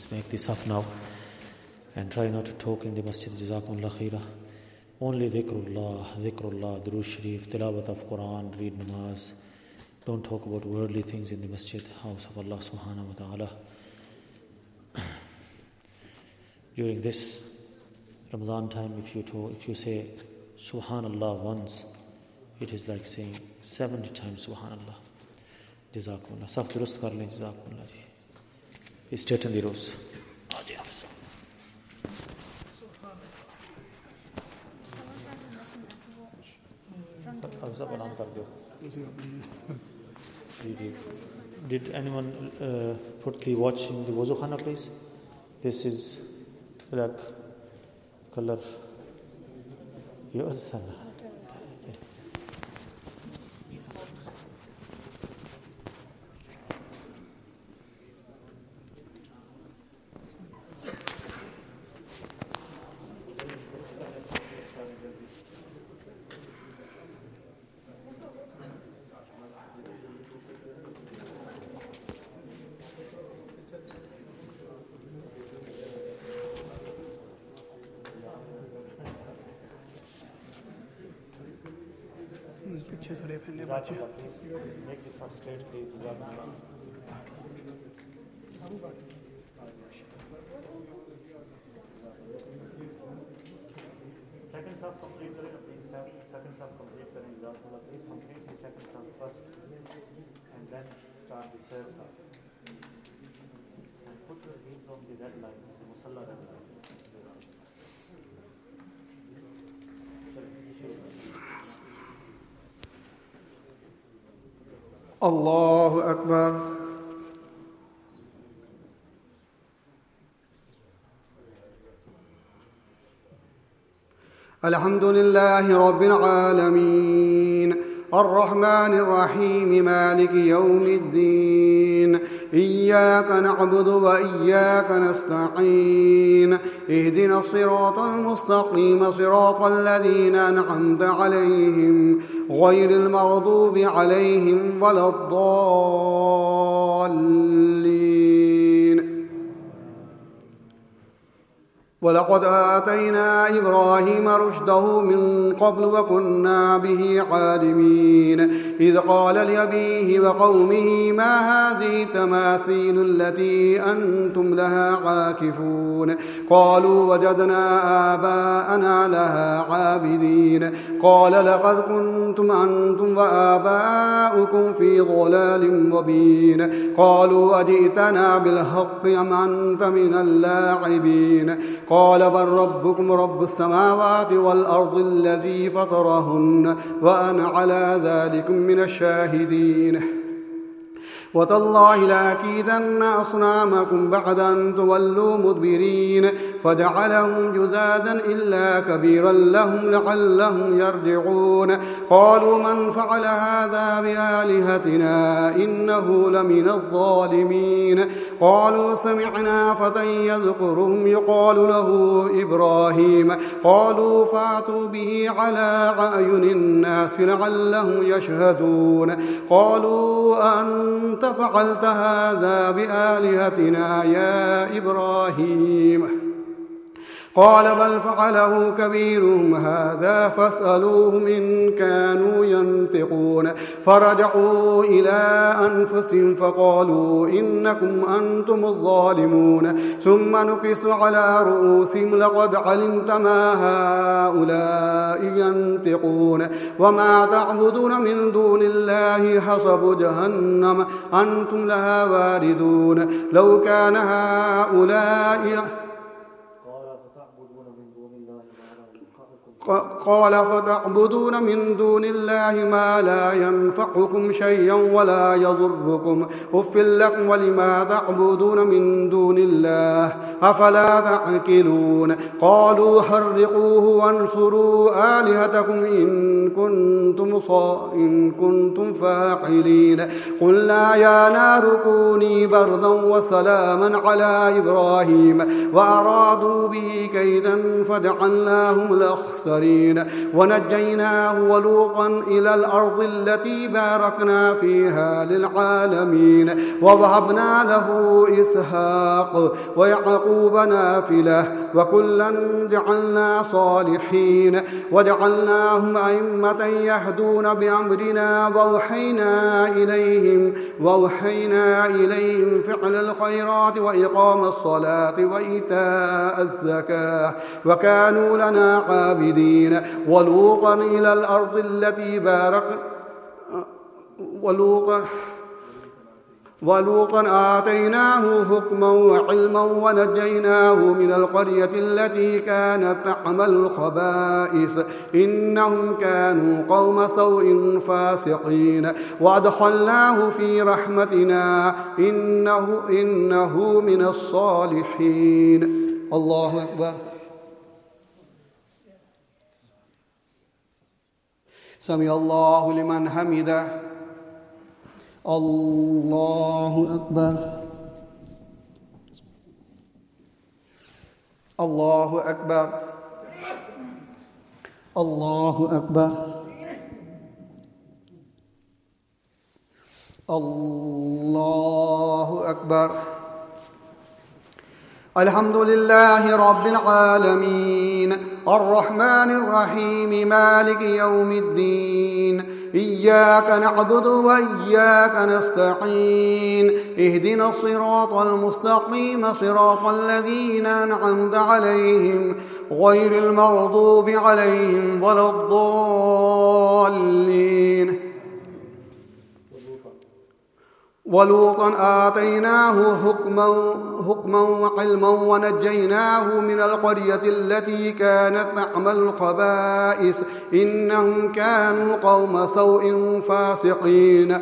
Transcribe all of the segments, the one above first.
Please make this off now and try not to talk in the masjid. Jazakumullah khairah. Only dhikrullah, durood sharif, tilawat of Quran, read namaz. Don't talk about worldly things in the masjid, house of Allah subhanahu wa ta'ala. During this Ramadan time, if you say Subhanallah once, it is like saying 70 times Subhanallah. Jazakumullah. Saf durust kar lein, jazakumullah ji. Please straighten the rows. Did anyone put the watch in the wuzu khana, please? This is black color. Yours, son. Please make this up straight, please. Second sub complete करें, please. Second sub complete करें, please complete the second sub first, and then start the third sub. And put your heels on the red line, the musalla red line. الله أكبر. الحمد لله رب العالمين الرحمن الرحيم مالك يوم الدين إياك نعبد وإياك نستعين اهدنا الصراط المستقيم صراط الذين أنعمت عليهم غير المغضوب عليهم ولا الضالين. ولقد آتينا إبراهيم رشده من قبل وكنا به عالمين إذ قال لأبيه وقومه ما هذه التماثيل التي أنتم لها عاكفون قالوا وجدنا آباءنا لها عابدين قال لقد كنتم أنتم وآباؤكم في ضلال مبين قالوا أجئتنا بالحق أم أنت من اللاعبين قال بل ربكم رب السماوات والأرض الذي فطرهن وأنا على ذلك من الشاهدين وتالله لأكيدن أصنامكم بعد أن تولوا مدبرين فجعلهم جذاذا إلا كبيرا لهم لعلهم يرجعون قالوا من فعل هذا بآلهتنا إنه لمن الظالمين قالوا سمعنا فتى يذكرهم يقال له إبراهيم قالوا فأتوا به على أعين الناس لعلهم يشهدون قالوا أنت فعلت هذا بآلهتنا يا إبراهيم قال بل فعله كبيرهم هذا فاسألوهم إن كانوا ينطقون فرجعوا إلى أنفسهم فقالوا إنكم أنتم الظالمون ثم نكسوا على رؤوسهم لقد علمت ما هؤلاء ينطقون وما تعبدون من دون الله حسب جهنم أنتم لها واردون لو كان هؤلاء قال فتعبدون من دون الله ما لا ينفعكم شيئا ولا يضركم أف لكم ولما تعبدون من دون الله أفلا تعقلون قالوا حرقوه وانصروا آلهتكم إن كنتم فاعلين قلنا يا نار كوني بردا وسلاما على إبراهيم وأرادوا به كيدا فجعلناهم الأخسرين الأكثرين ونجيناه ولوطا إلى الأرض التي باركنا فيها للعالمين ووهبنا له إسحاق ويعقوب نافلة وكلا جعلنا صالحين وجعلناهم أئمة يهدون بأمرنا وأوحينا إليهم فعل الخيرات وإقام الصلاة وإيتاء الزكاة وكانوا لنا عابدين ولوطا إلى الأرض التي ولوطا آتيناه حكما وعلما ونجيناه من القرية التي كانت تعمل الخبائث إنهم كانوا قوم سوء فاسقين وأدخلناه في رحمتنا إنه من الصالحين. الله أكبر. سمع الله لمن حمده. الله أكبر. الله أكبر. الله أكبر. الله أكبر. الحمد لله رب العالمين الرحمن الرحيم مالك يوم الدين إياك نعبد وإياك نستعين اهدنا الصراط المستقيم صراط الذين أنعمت عليهم غير المغضوب عليهم ولا الضالين. ولوطا آتيناه حكما وعلما ونجيناه من القرية التي كانت تعمل الخبائث إنهم كانوا قوم سوء فاسقين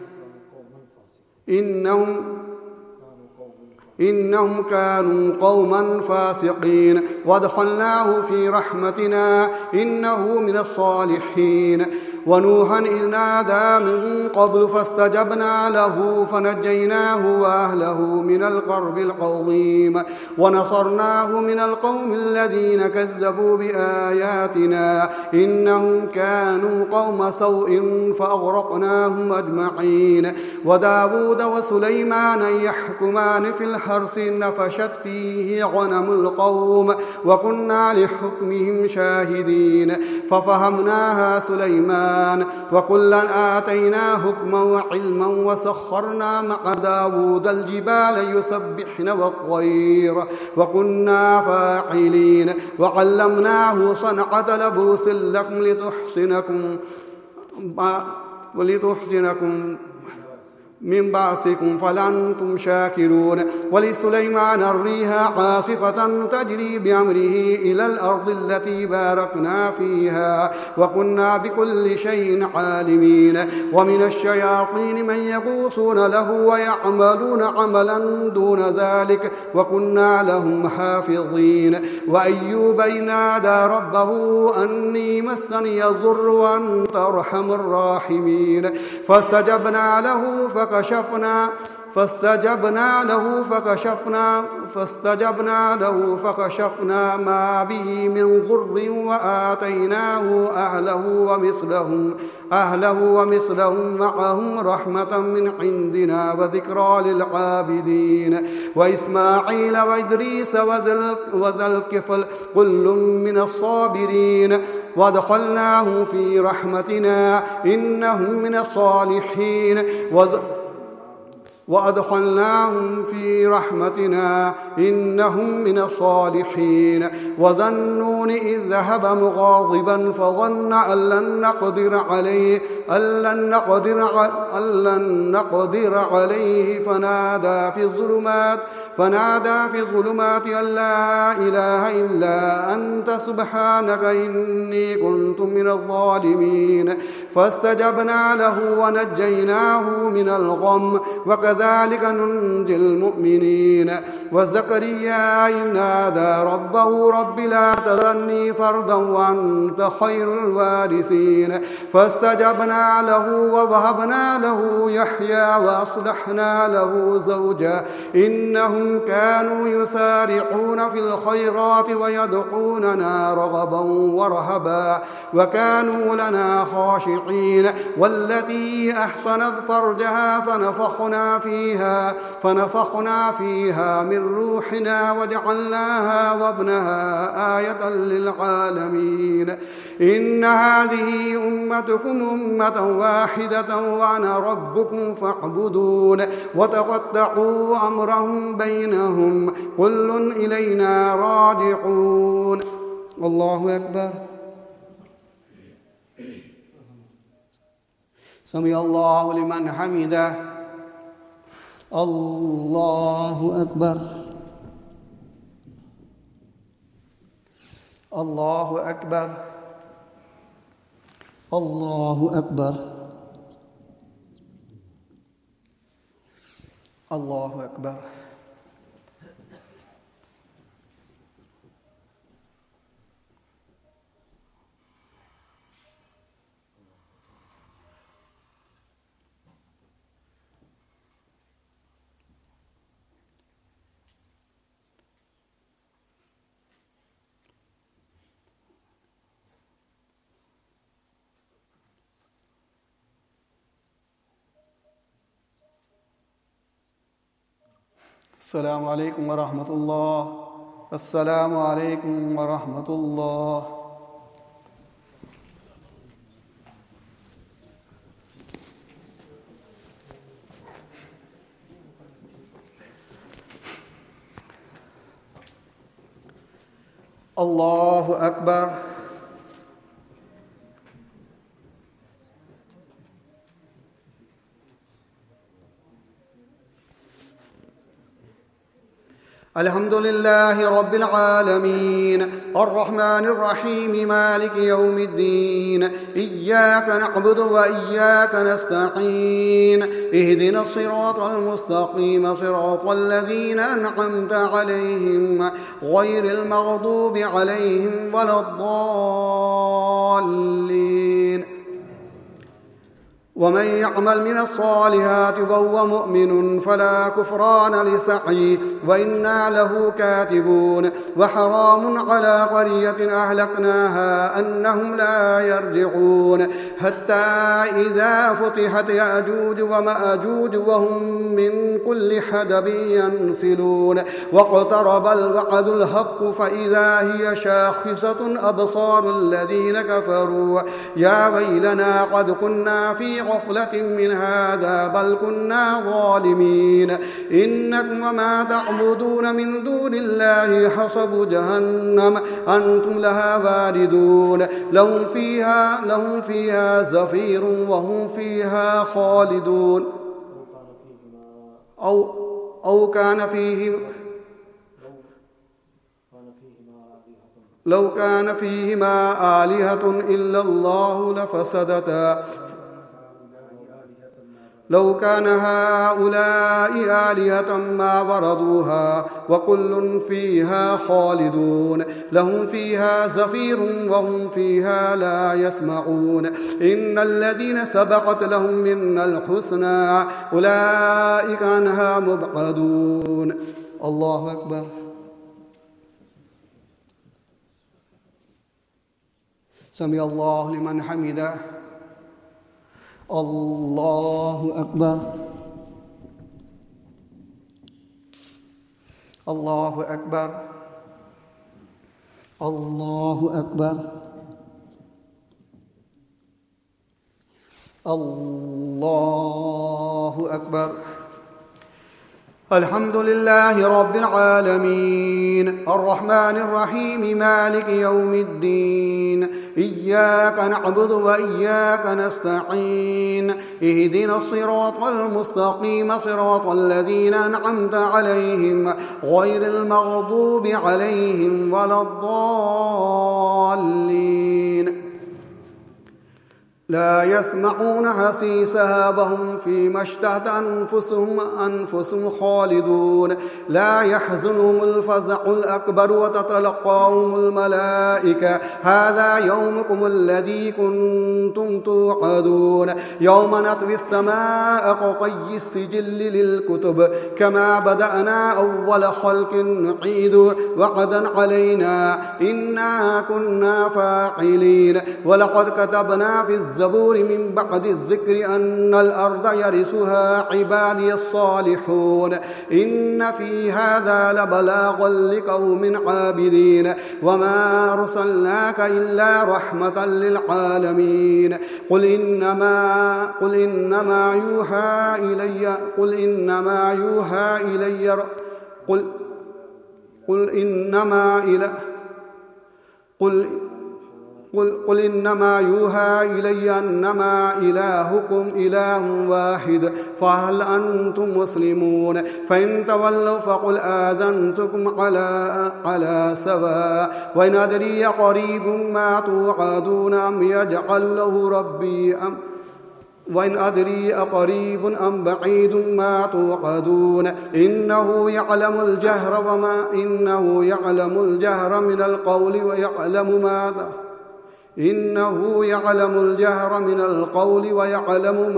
إنهم كانوا قوما فاسقين وادخلناه في رحمتنا إنه من الصالحين. ونوحا إذ نادى من قبل فاستجبنا له فنجيناه وأهله من الكرب العظيم ونصرناه من القوم الذين كذبوا بآياتنا إنهم كانوا قوم سوء فأغرقناهم أجمعين. وداود وسليمان يحكمان في الحرث نفشت فيه غنم القوم وكنا لحكمهم شاهدين ففهمناها سليمان وكلا آتينا حكما وعلما وسخرنا مع داود الجبال يسبحن والطير وكنا فاعلين وعلمناه صنعة لبوس لكم ولتحسنكم من بأسكم فلأنتم شاكرون. ولسليمان الريح عاصفة تجري بأمره إلى الأرض التي باركنا فيها وكنا بكل شيء عالمين. ومن الشياطين من يغوصون له ويعملون عملا دون ذلك وكنا لهم حافظين. وأيوب إذ نادى ربه أني مسني الضر وأنت أرحم الراحمين فاستجبنا له فكشفنا ما به من ضر وآتيناه أهله ومثلهم معهم رحمة من عندنا وذكرى للعابدين. وإسماعيل وإدريس وذا الكفل كل من الصابرين وادخلناهم في رحمتنا إنهم من الصالحين وذا النون إذ ذهب مغاضبا فظن أن لن نقدر عليه فنادى في الظلمات أن لا إله إلا أنت سبحانك إني كنت من الظالمين فاستجبنا له ونجيناه من الغم وكذلك ننجي المؤمنين. وزكريا إذ نادى ربه رب لا تذرني فردا وأنت خير الوارثين فاستجبنا له ووهبنا له يحيى وأصلحنا له زوجا إنهم إنهم كانوا يسارعون في الخيرات ويدعوننا رغبا ورهبا وكانوا لنا خاشعين والتي أحصنت فرجها فنفخنا فيها من روحنا وجعلناها وابنها آية للعالمين إن هذه أمتكم أمة واحدة وأنا ربكم فاعبدون وتقطعوا أمرهم بينهم كل إلينا راجعون. الله أكبر. سمع الله لمن حمده. الله أكبر. الله أكبر. الله أكبر. الله أكبر. السلام عليكم ورحمة الله. السلام عليكم ورحمة الله. الله أكبر. الحمد لله رب العالمين الرحمن الرحيم مالك يوم الدين إياك نعبد وإياك نستعين اهدنا الصراط المستقيم صراط الذين أنعمت عليهم غير المغضوب عليهم ولا الضالين. ومن يعمل من الصالحات وهو مؤمن فلا كفران لسعيه وإنا له كاتبون. وحرام على قرية أهلكناها أنهم لا يرجعون حتى إذا فتحت يأجوج ومأجوج وهم من كل حدب ينسلون واقترب الوعد الحق فإذا هي شاخصة أبصار الذين كفروا يا ويلنا قد كنا في غفلة من هذا بل كنا ظالمين. إنكم وما تعبدون من دون الله حصب جهنم أنتم لها واردون لهم فيها زفير وهم فيها خالدون. أو كان فيهم لو كان فيهما آلهة إلا الله لفسدتا لو كان هؤلاء آلهة ما وردوها وكل فيها خالدون لهم فيها زفير وهم فيها لا يسمعون. إن الذين سبقت لهم منا الحسنى أولئك عنها مبعدون. الله أكبر. سمع الله لمن حمده. الله أكبر. الله أكبر. الله أكبر. الله أكبر. الحمد لله رب العالمين الرحمن الرحيم مالك يوم الدين إياك نعبد وإياك نستعين اهدنا الصراط المستقيم صراط الذين أنعمت عليهم غير المغضوب عليهم ولا الضالين. لا يسمعون حسيسها وهم فيما اشتهت أنفسهم خالدون لا يحزنهم الفزع الأكبر وتتلقاهم الملائكة هذا يومكم الذي كنتم توعدون يوم نطوي السماء كطي السجل للكتب كما بدأنا أول خلق نعيد وعدا علينا إنا كنا فاعلين ولقد كتبنا في الزبور من بعد الذكر أن الأرض يرثها عبادي الصالحون إن في هذا لبلاغا لقوم عابدين وما أرسلناك إلا رحمة للعالمين قل إنما يوحى إلي أنما إلهكم إله واحد فهل أنتم مسلمون فإن تولوا فقل آذنتكم على سواء وإن أدري قريب ما توعدون أم يجعل له ربي وإن أدري أقريب أم بعيد ما توعدون إنه يعلم الجهر من القول ويعلم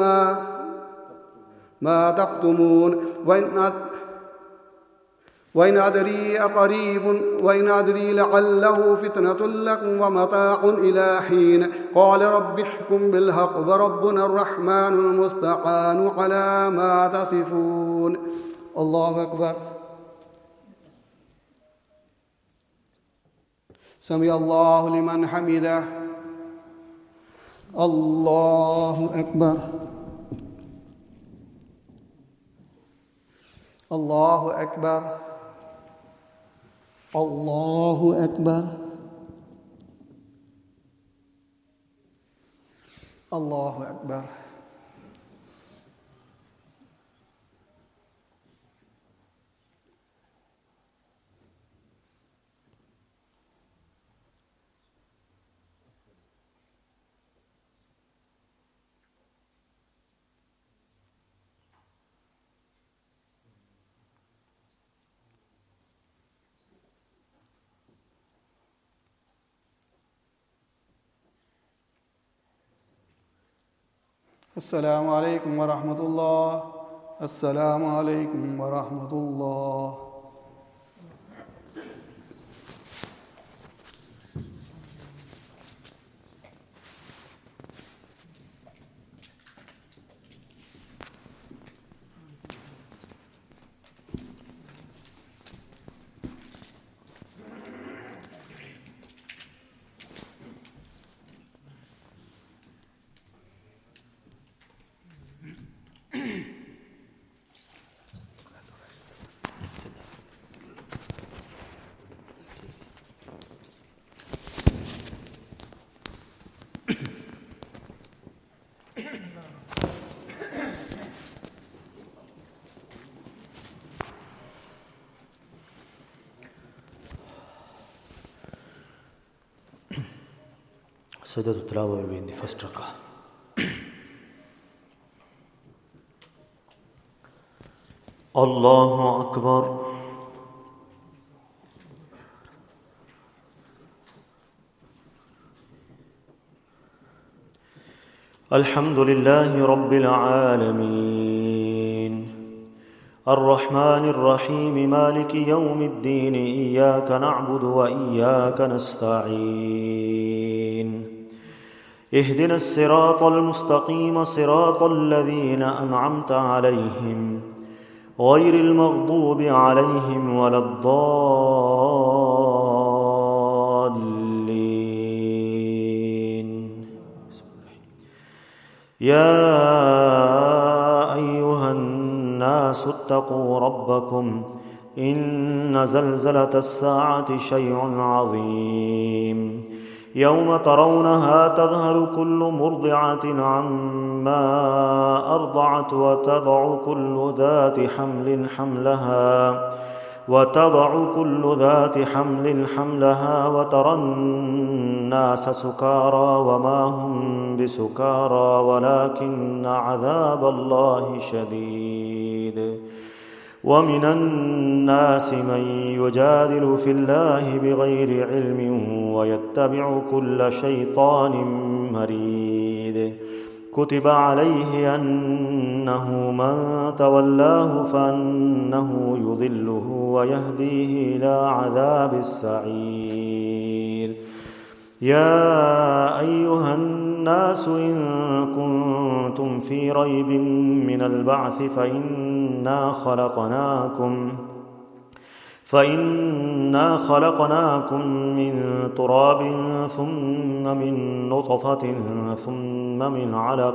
ما تكتمون وإن أدري لعله فتنة لكم ومتاع إلى حين قال رب احكم بالحق وربنا الرحمن المستعان على ما تصفون الله أكبر سمع الله لمن حمده الله أكبر الله أكبر الله أكبر الله أكبر السلام عليكم ورحمة الله السلام عليكم ورحمة الله Sajdatul Tilawah will be in the first rak'ah. Allahu Akbar. Alhamdulillahi Rabbil Alameen. الرحمن الرحيم مالك يوم الدين إياك نعبد وإياك نستعين اهدنا الصراط المستقيم صراط الذين أنعمت عليهم غير المغضوب عليهم ولا الضالين يا أيها الناس اتقوا ربكم إن زلزلة الساعة شيء عظيم يوم ترونها تذهل كل مرضعة عما أرضعت وتضع كل ذات حمل حملها وتضع كل ذات حمل حملها وترى الناس سكارى وما هم بسكارى ولكن عذاب الله شديد. ومن الناس من يجادل في الله بغير علم ويتبع كل شيطان مريد. كتب عليه أنه من تولاه فأنه يضله ويهديه إلى عذاب السعير. يا أيها الناس إن كنتم في ريب من البعث فإنا خلقناكم من تراب ثم من نطفة ثم من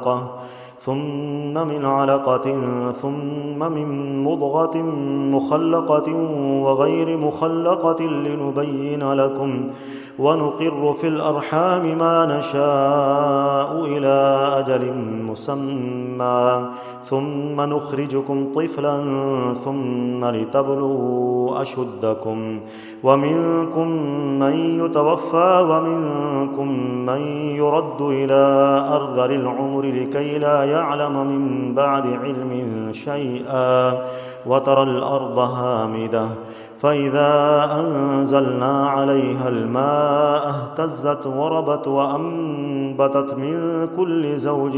علقة ثم من مضغة مخلقة وغير مخلقة لنبين لكم ونقر في الأرحام ما نشاء إلى أجل مسمى ثم نخرجكم طفلا ثم لتبلغوا أشدكم ومنكم من يتوفى ومنكم من يرد إلى أرذل العمر لكي لا يعلم من بعد علم شيئا. وترى الأرض هامدة فإذا أنزلنا عليها الماء اهتزت وربت وأنبتت من كل زوج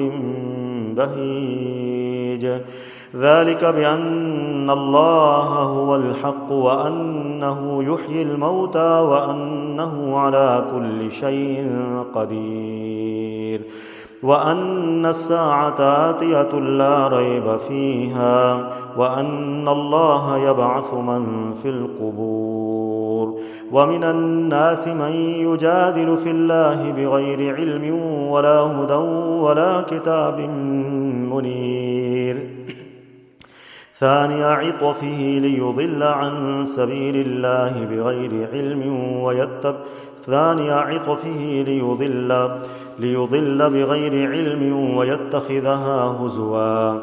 بهيج. ذلك بأن الله هو الحق وأنه يحيي الموتى وأنه على كل شيء قدير وأن الساعة آتية لا ريب فيها وأن الله يبعث من في القبور. ومن الناس من يجادل في الله بغير علم ولا هدى ولا كتاب منير. ثاني عطفه ليضل عن سبيل الله بغير علم ليضل بغير علم ويتخذها هزوا.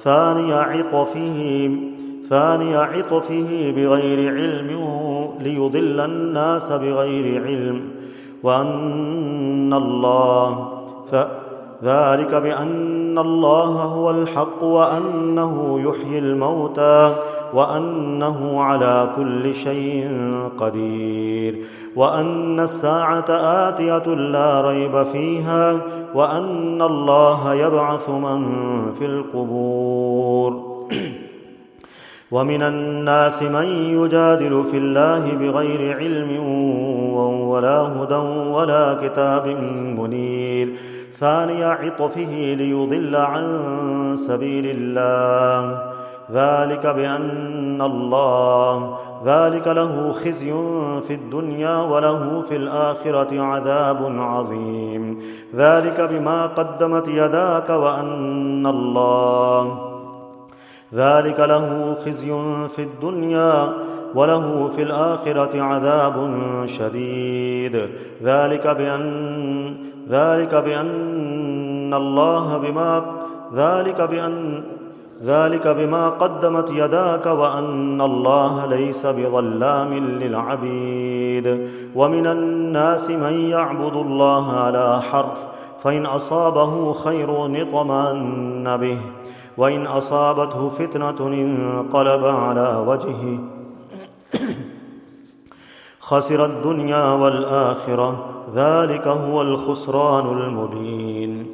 ثاني عطفه بغير علم ليضل الناس بغير علم ذلك بأن الله هو الحق وأنه يحيي الموتى وأنه على كل شيء قدير وأن الساعة آتية لا ريب فيها وأن الله يبعث من في القبور. ومن الناس من يجادل في الله بغير علم ولا هدى ولا كتاب منير. ثاني عطفه ليضل عن سبيل الله ذلك له خزي في الدنيا وله في الآخرة عذاب عظيم. ذلك بما قدمت يداك ذلك له خزي في الدنيا وله في الآخرة عذاب شديد. ذلك بما قدمت يداك وأن الله ليس بظلام للعبيد. ومن الناس من يعبد الله على حرف فإن أصابه خير اطمأن به وإن أصابته فتنة انقلب على وجهه خسر الدنيا والآخرة ذلك هو الخسران المبين.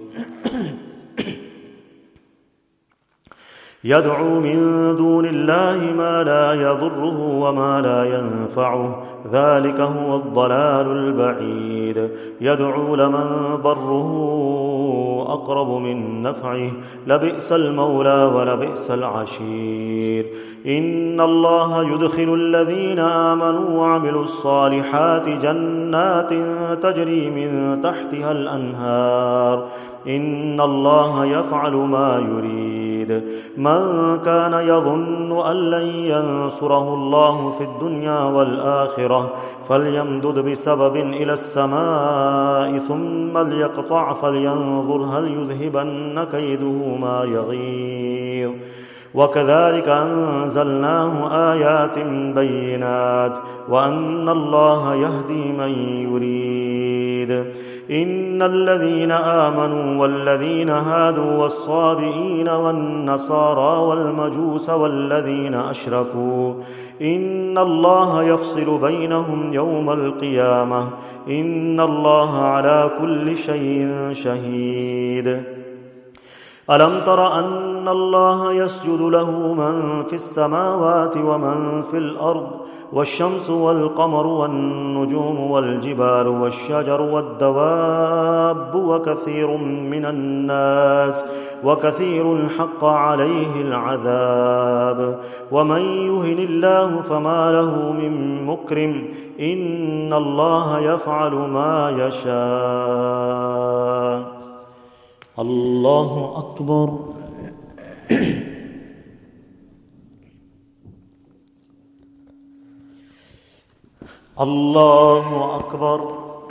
يدعو من دون الله ما لا يضره وما لا ينفعه ذلك هو الضلال البعيد. يدعو لمن ضره أقرب من نفعه لبئس المولى ولبئس العشير. إن الله يدخل الذين آمنوا وعملوا الصالحات جنات تجري من تحتها الأنهار إن الله يفعل ما يريد. من كان يظن أن لن ينصره الله في الدنيا والآخرة فليمدد بسبب إلى السماء ثم ليقطع فلينظر هل يذهبن كيده ما يغيظ. وكذلك أنزلناه آيات بينات وأن الله يهدي من يريد. إن الذين آمنوا والذين هادوا والصابئين والنصارى والمجوس والذين أشركوا إن الله يفصل بينهم يوم القيامة إن الله على كل شيء شهيد. ألم تر أن الله يسجد له من في السماوات ومن في الأرض والشمس والقمر والنجوم والجبال والشجر والدواب وكثير من الناس وكثير حق عليه العذاب ومن يهن الله فما له من مكرم إن الله يفعل ما يشاء. الله أكبر. الله أكبر.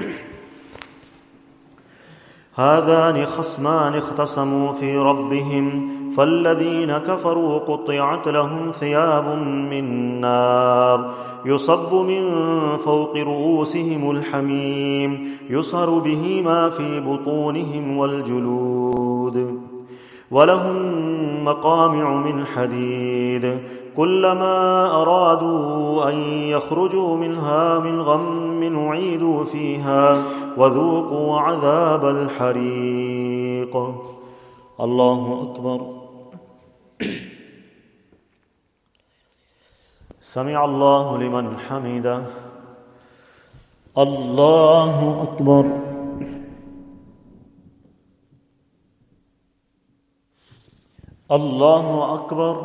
هذان خصمان اختصموا في ربهم فالذين كفروا قطعت لهم ثياب من نار يصب من فوق رؤوسهم الحميم يصهر به ما في بطونهم والجلود ولهم مقامع من حديد كلما أرادوا أن يخرجوا منها من غم أعيدوا فيها وذوقوا عذاب الحريق. الله أكبر. سمع الله لمن حمده. الله أكبر. الله أكبر.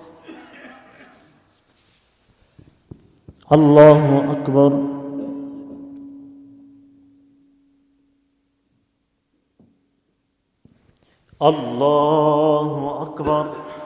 الله أكبر. الله أكبر.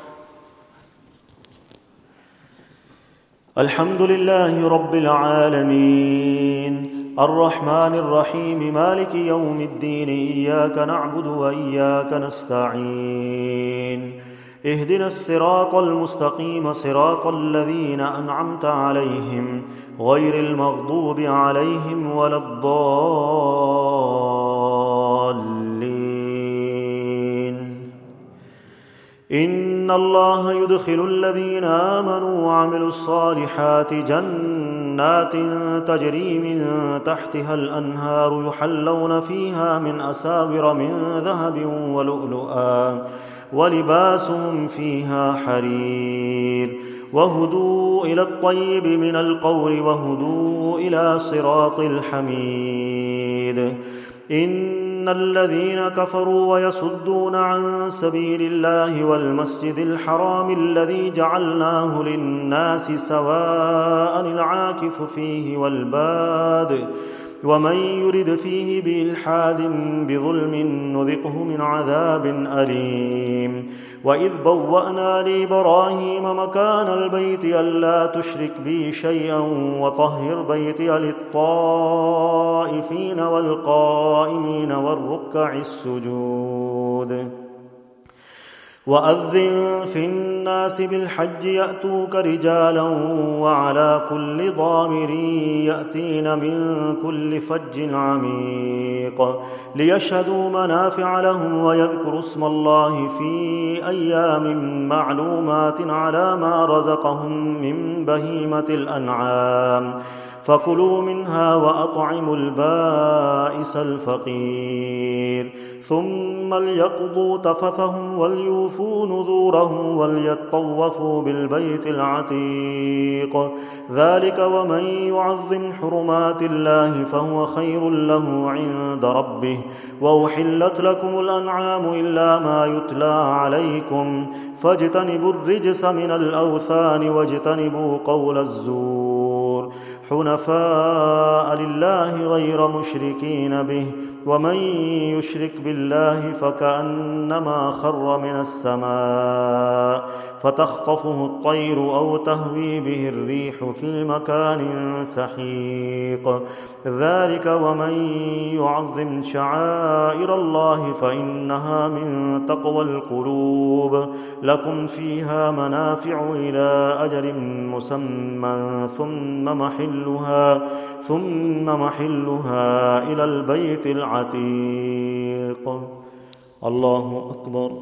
الحمد لله رب العالمين الرحمن الرحيم مالك يوم الدين إياك نعبد وإياك نستعين اهدنا الصراط المستقيم صراط الذين أنعمت عليهم غير المغضوب عليهم ولا الضالين. إن الله يدخل الذين آمنوا وعملوا الصالحات جنات تجري من تحتها الأنهار يحلون فيها من أساور من ذهب ولؤلؤا ولباسهم فيها حرير وهدوا إلى الطيب من القول وهدوا إلى صراط الحميد. إن الذين كفروا ويصدون عن سبيل الله والمسجد الحرام الذي جعلناه للناس سواء العاكف فيه والباد ومن يرد فيه بإلحاد بظلم نذقه من عذاب أليم. وإذ بوأنا لإبراهيم مكان البيت ألا تشرك بي شيئا وطهر بيتي للطائفين والقائمين والركع السجود. وأذن في الناس بالحج يأتوك رجالا وعلى كل ضامر يأتين من كل فج عميق ليشهدوا منافع لهم ويذكروا اسم الله في أيام معلومات على ما رزقهم من بهيمة الأنعام فكلوا منها وأطعموا البائس الفقير ثم ليقضوا تفثهم وليوفوا نذورهم وليطوفوا بالبيت العتيق ذلك ومن يعظم حرمات الله فهو خير له عند ربه. وأحلت لكم الأنعام إلا ما يتلى عليكم فاجتنبوا الرجس من الأوثان واجتنبوا قول الزور حنفاء لله غير مشركين به ومن يشرك بالله فكأنما خر من السماء فتخطفه الطير أو تهوي به الريح في مكان سحيق ذلك ومن يعظم شعائر الله فإنها من تقوى القلوب لكم فيها منافع إلى أجل مسمى ثم محلها إلى البيت العتيق. الله أكبر.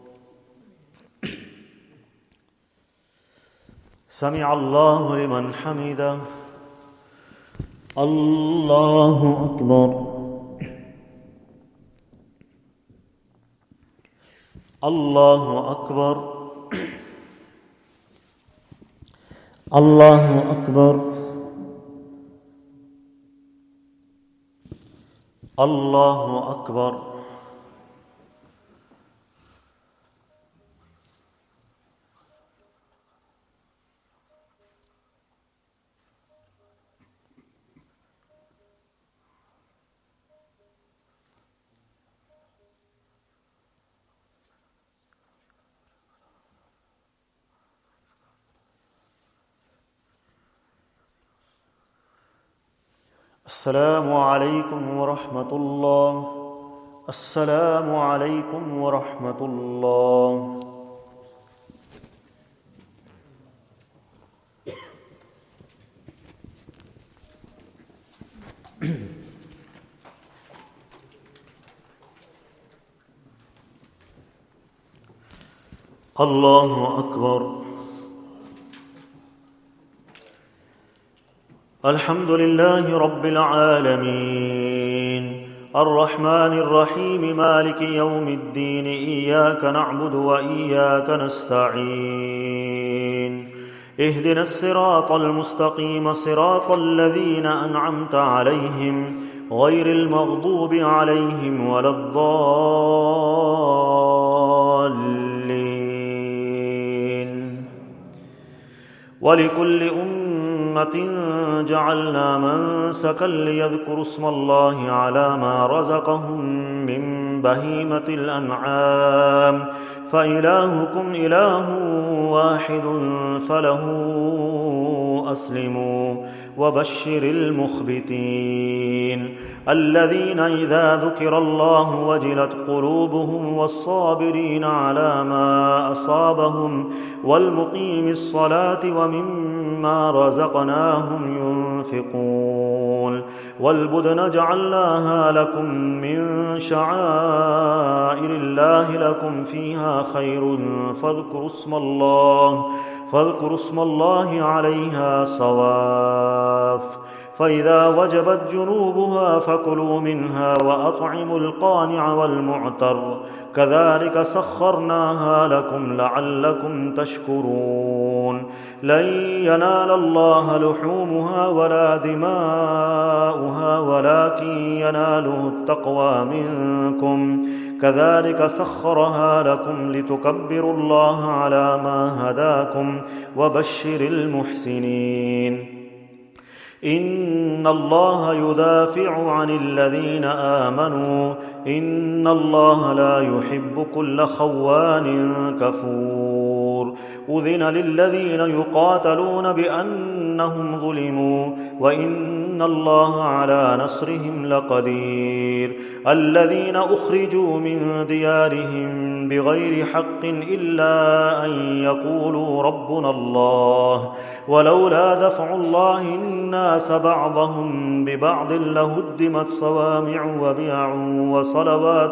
سمع الله لمن حمده. الله أكبر. الله أكبر. الله أكبر. الله أكبر. السلام عليكم ورحمة الله. السلام عليكم ورحمة الله. الله أكبر. الحمد لله رب العالمين الرحمن الرحيم مالك يوم الدين إياك نعبد وإياك نستعين اهدنا الصراط المستقيم صراط الذين أنعمت عليهم غير المغضوب عليهم ولا الضالين. ولكل أمة جعلنا منسكا ليذكروا اسم الله على ما رزقهم من بهيمة الأنعام فإلهكم إله واحد فله أسلموا وبشر المخبتين الذين إذا ذكر الله وجلت قلوبهم والصابرين على ما أصابهم والمقيم الصلاة ومما رزقناهم ينفقون والبدن جعلناها لكم من شعائر الله لكم فيها خير فاذكروا اسم الله عليها صواف فإذا وجبت جنوبها فكلوا منها وأطعموا القانع والمعتر كذلك سخرناها لكم لعلكم تشكرون لن ينال الله لحومها ولا دماؤها ولكن يناله التقوى منكم كذلك سخرها لكم لتكبروا الله على ما هداكم وبشر المحسنين. إن الله يدافع عن الذين آمنوا إن الله لا يحب كل خوان كفور أذن للذين يقاتلون بأنهم ظلموا وإن الله على نصرهم لقدير الذين أخرجوا من ديارهم بغير حق إلا أن يقولوا ربنا الله ولولا دفع الله الناس بعضهم ببعض لهدمت صوامع وبيع وصلوات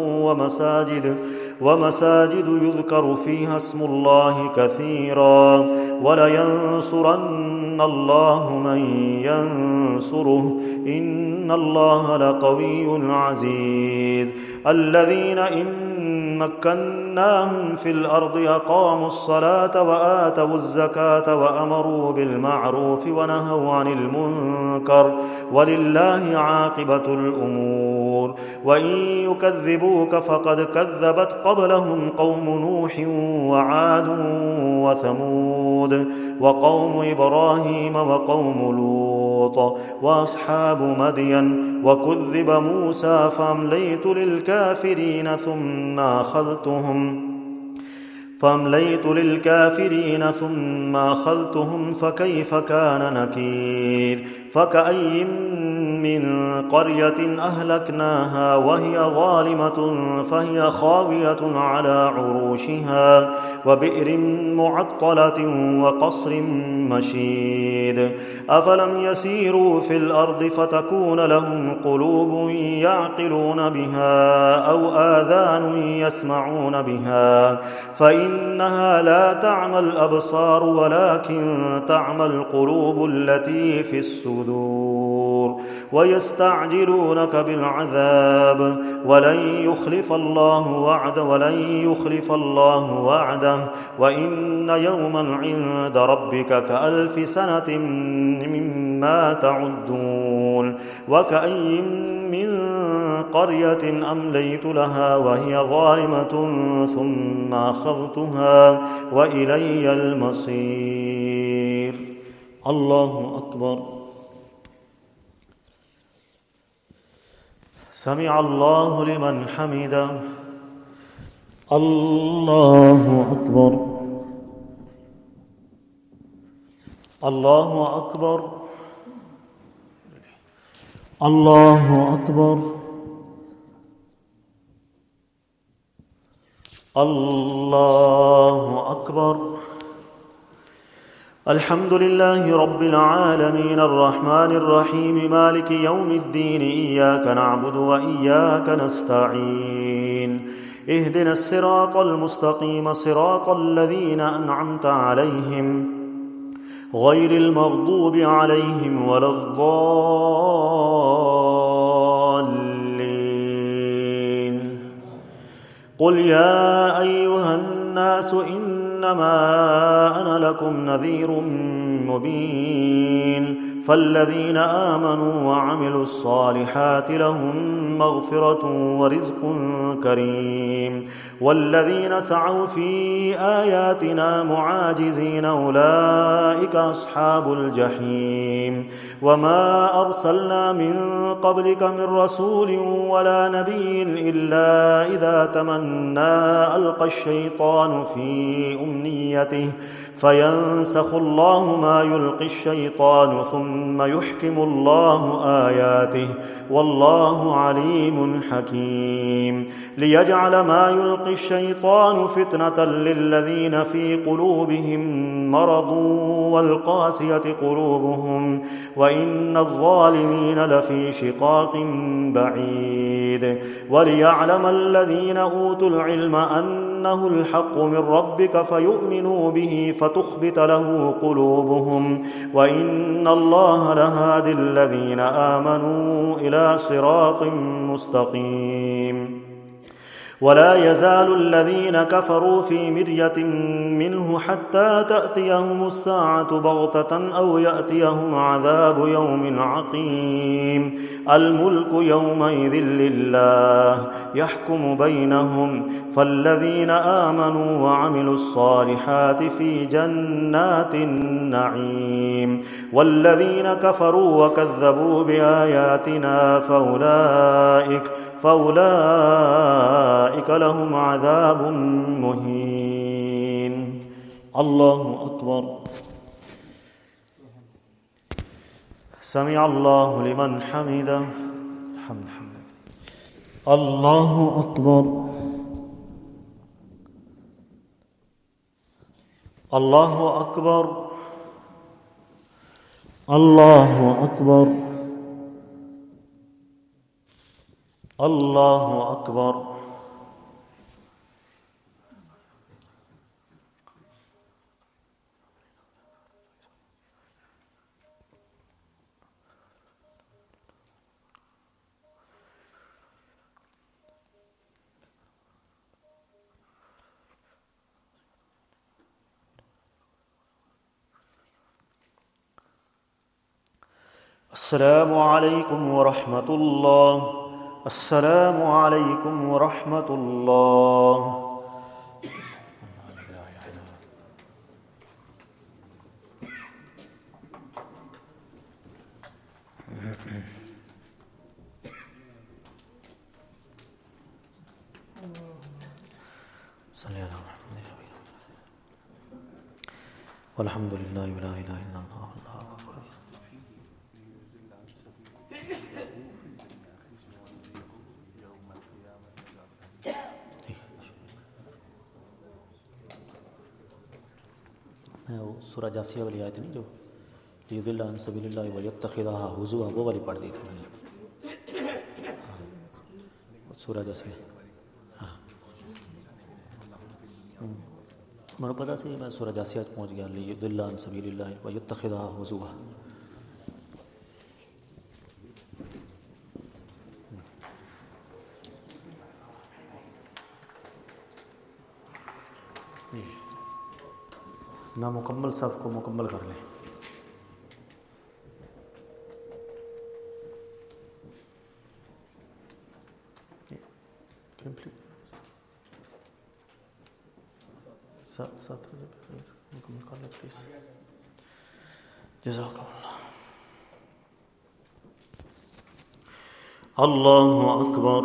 ومساجد يذكر فيها اسم الله كثيرا ولينصرن الله من ينصره إن الله لقوي عزيز الذين إن مكناهم في الأرض أقاموا الصلاة وآتوا الزكاة وأمروا بالمعروف ونهوا عن المنكر ولله عاقبة الأمور وإن يكذبوك فقد كذبت قبلهم قوم نوح وعاد وثمود وقوم إبراهيم وقوم لوط وأصحاب مدين وكذب موسى فأمليت للكافرين ثم فأمليت للكافرين ثم أخذتهم فكيف كان نكير فكأي من قرية أهلكناها وهي ظالمة فهي خاوية على عروشها وبئر معطلة وقصر مشيد أفلم يسيروا في الأرض فتكون لهم قلوب يعقلون بها أو آذان يسمعون بها فإنها لا تعمى الأبصار ولكن تعمى القلوب التي في الصدور ويستعجلونك بالعذاب ولن يخلف الله وعده وإن يوما عند ربك كألف سنة مما تعدون وكأي من قرية أمليت لها وهي ظالمة ثم أخذتها وإلي المصير. الله أكبر. سمع الله لمن حمده. الله أكبر. الله أكبر. الله أكبر. الله أكبر. الحمد لله رب العالمين الرحمن الرحيم مالك يوم الدين إياك نعبد وإياك نستعين اهدنا الصراط المستقيم صراط الذين أنعمت عليهم غير المغضوب عليهم ولا الضالين. قل يا أيها الناس إنما أنا لكم نذير مبين فالذين آمنوا وعملوا الصالحات لهم مغفرة ورزق كريم والذين سعوا في آياتنا معاجزين أولئك أصحاب الجحيم. وما أرسلنا من قبلك من رسول ولا نبي إلا إذا تمنى ألقى الشيطان في أمنيته فينسخ الله ما يلقي الشيطان ثم يحكم الله آياته والله عليم حكيم. ليجعل ما يلقي الشيطان فتنة للذين في قلوبهم مرض والقاسية قلوبهم وإن الظالمين لفي شقاق بعيد. وليعلم الذين أوتوا العلم أنه الحق من ربك فيؤمنوا به فتخبت له قلوبهم وإن الله لهادي الذين آمنوا إلى صراط مستقيم. ولا يزال الذين كفروا في مرية منه حتى تأتيهم الساعة بغتة أو يأتيهم عذاب يوم عقيم. الملك يومئذ لله يحكم بينهم فالذين آمنوا وعملوا الصالحات في جنات النعيم والذين كفروا وكذبوا بآياتنا فأولئك لهم عذاب مهين. الله أكبر. سمع الله لمن حمده. الحمد لله. الله أكبر. الله أكبر. الله أكبر. الله أكبر. السلام عليكم ورحمة الله. السلام عليكم ورحمة الله. صلى الله عليه وسلم. والحمد لله ولا إله إلا الله والله أكبر. वो सूरह जासिया वाली आयत नहीं जो लियुदिल्ला अन सबीलिल्लाह व यत्तखिज़हा हुज़ुवा, वो वाली पढ़ दी थी मैंने। सूरह जासिया, हाँ मैंने पता से मैं सूरह जासिया पहुँच गया। लियुदिल्ला अन सबीलिल्लाह व यत्तखिज़हा हुज़ुवा। ना मुकम्मल सफ़ को मुकम्मल कर लें। साथ मुकम्मल कर लें प्लीज़। जज़ाकल्लाह। अल्लाहु अकबर।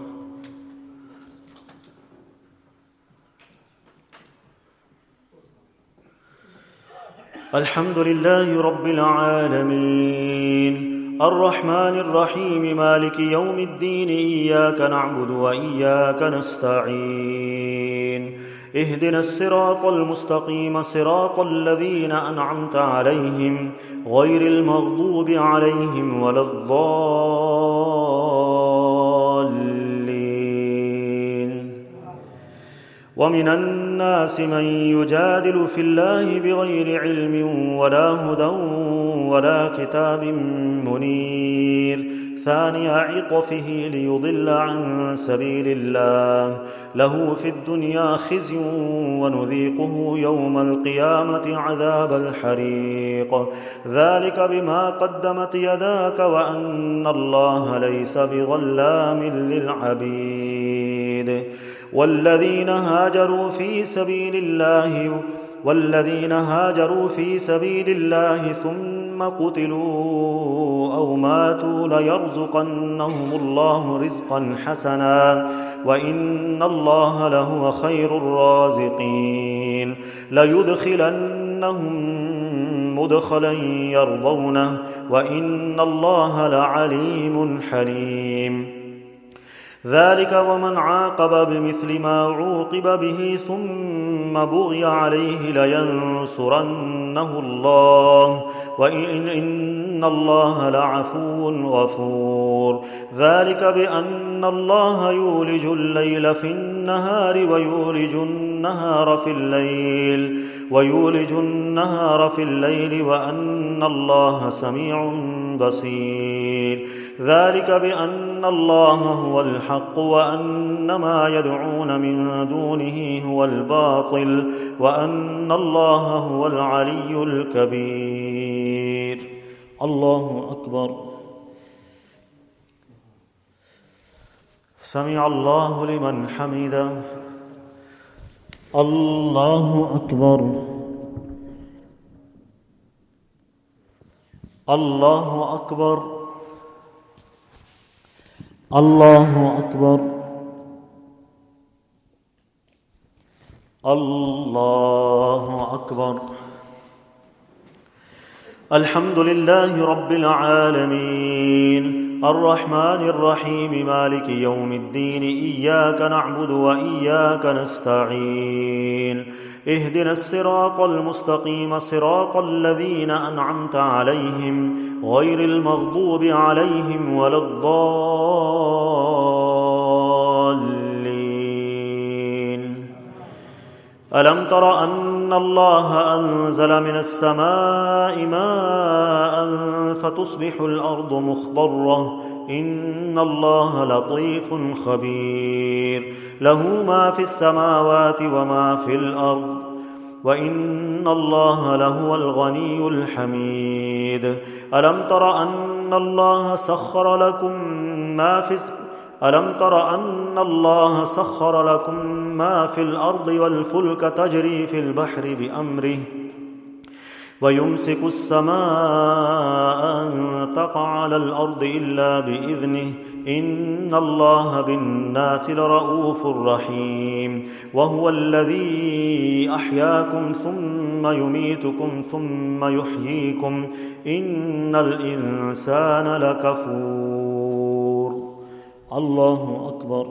الحمد لله رب العالمين الرحمن الرحيم مالك يوم الدين إياك نعبد وإياك نستعين اهدنا الصراط المستقيم صراط الذين أنعمت عليهم غير المغضوب عليهم ولا الضالين. ومن الناس من يجادل في الله بغير علم ولا هدى ولا كتاب منير ثاني عطفه ليضل عن سبيل الله له في الدنيا خزي ونذيقه يوم القيامة عذاب الحريق ذلك بما قدمت يداك وأن الله ليس بظلام للعبيد. والذين هاجروا في سبيل الله ثم قتلوا أو ماتوا ليرزقنهم الله رزقا حسنا وإن الله لهو خير الرازقين. ليدخلنهم مدخلا يرضونه وإن الله لعليم حليم. ذلك ومن عاقب بمثل ما عوقب به ثم بغي عليه لينصرنه الله وإن الله لعفو غفور. ذلك بأن الله يولج الليل في النهار ويولج النهار في الليل وأن الله سميع بصير. ذلك بأن الله هو الحق وأن ما يدعون من دونه هو الباطل وأن الله هو العلي الكبير. الله أكبر. سمع الله لمن حمده. الله أكبر. الله أكبر. الله أكبر. الله أكبر. الحمد لله رب العالمين الرحمن الرحيم مالك يوم الدين إياك نعبد وإياك نستعين اهدنا الصراط المستقيم صراط الذين أنعمت عليهم غير المغضوب عليهم ولا الضالين. ألم تر أن الله أنزل من السماء ماء فتصبح الأرض مخضرة إن الله لطيف خبير له ما في السماوات وما في الأرض وإن الله لهو الغني الحميد. ألم تر أن الله سخر لكم ما في الأرض والفلك تجري في البحر بأمره ويمسك السماء أن تقع على الأرض إلا بإذنه إن الله بالناس لرءوف رحيم وهو الذي أحياكم ثم يميتكم ثم يحييكم إن الإنسان لكفور. الله أكبر.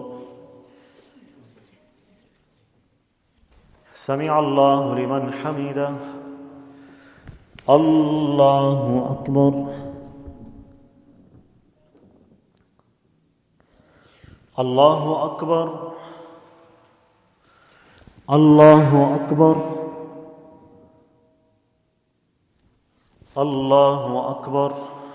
سمع الله لمن حمده. الله أكبر. الله أكبر. الله أكبر. الله أكبر.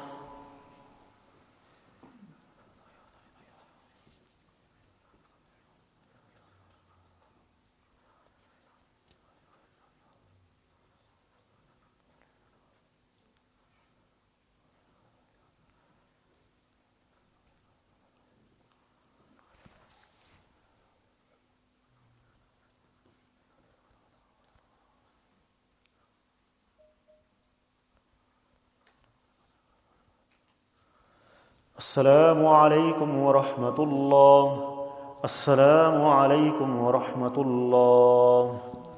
السلام عليكم ورحمة الله. السلام عليكم ورحمة الله.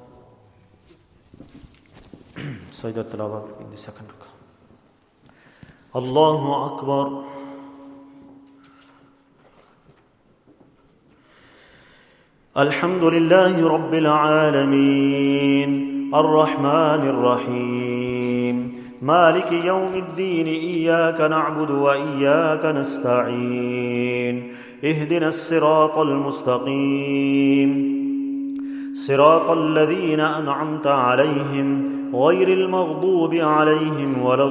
سجدة التلاوة in the second rakah. الله أكبر. الحمد لله رب العالمين الرحمن الرحيم مالك يوم الدين إياك نعبد وإياك نستعين اهدنا الصراط المستقيم صراط الذين أنعمت عليهم غير المغضوب عليهم ولا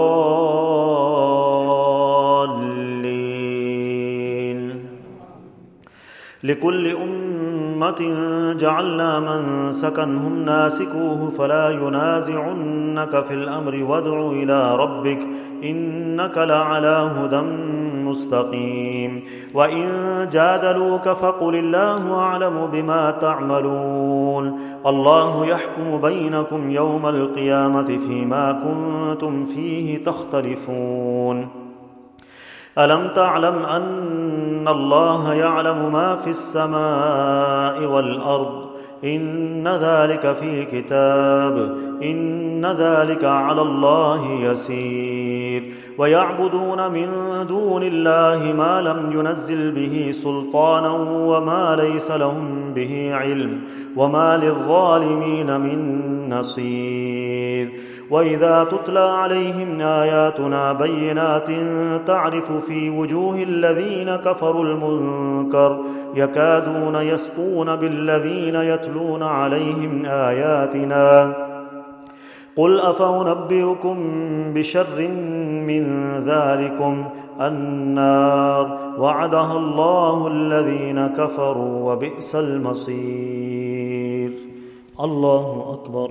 الضالين. لكل أمة جعلنا منسكا هم ناسكوه فلا ينازعنك في الأمر وادع إلى ربك إنك لعلى هدى مستقيم. وإن جادلوك فقل الله أعلم بما تعملون الله يحكم بينكم يوم القيامة فيما كنتم فيه تختلفون. ألم تعلم أن الله يعلم ما في السماء والأرض إن ذلك في كتاب إن ذلك على الله يسير. ويعبدون من دون الله ما لم ينزل به سلطانا وما ليس لهم به علم وما للظالمين من نصير. وإذا تتلى عليهم آياتنا بينات تعرف في وجوه الذين كفروا المنكر يكادون يسطون بالذين يتلون عليهم آياتنا قل أفأنبئكم بشر من ذلكم النار وعدها الله الذين كفروا وبئس المصير. الله أكبر.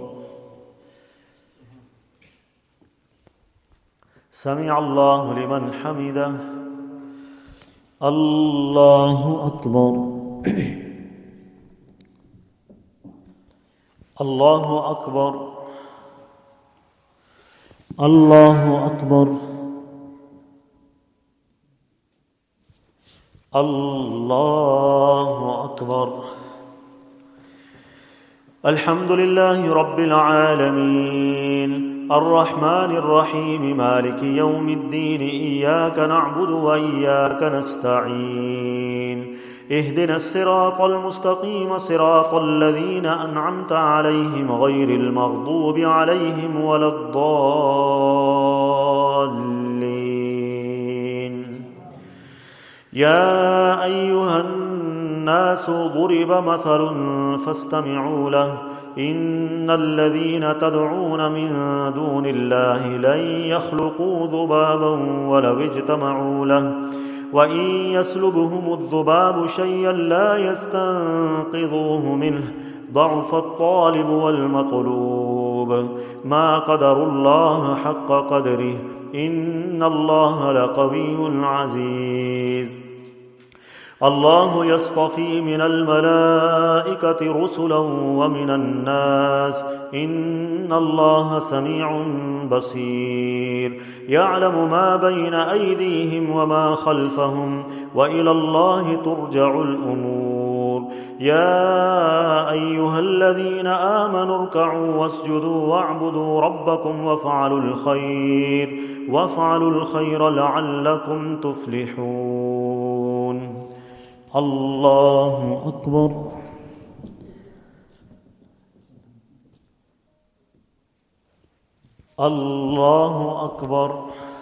سمع الله لمن حمده. الله أكبر. الله أكبر. الله أكبر. الله أكبر. الحمد لله رب العالمين الرحمن الرحيم مالك يوم الدين إياك نعبد وإياك نستعين اهدنا الصراط المستقيم صراط الذين أنعمت عليهم غير المغضوب عليهم ولا الضالين. يا أيها الناس ضرب مثل فاستمعوا له إن الذين تدعون من دون الله لن يخلقوا ذبابا ولو اجتمعوا له وإن يسلبهم الذباب شيئا لا يستنقذوه منه ضعف الطالب والمطلوب ما قدروا الله حق قدره إن الله لقوي عزيز. الله يصطفي من الملائكة رسلا ومن الناس إن الله سميع بصير يعلم ما بين أيديهم وما خلفهم وإلى الله ترجع الأمور يا أيها الذين آمنوا اركعوا واسجدوا واعبدوا ربكم وافعلوا الخير لعلكم تفلحون الله أكبر الله أكبر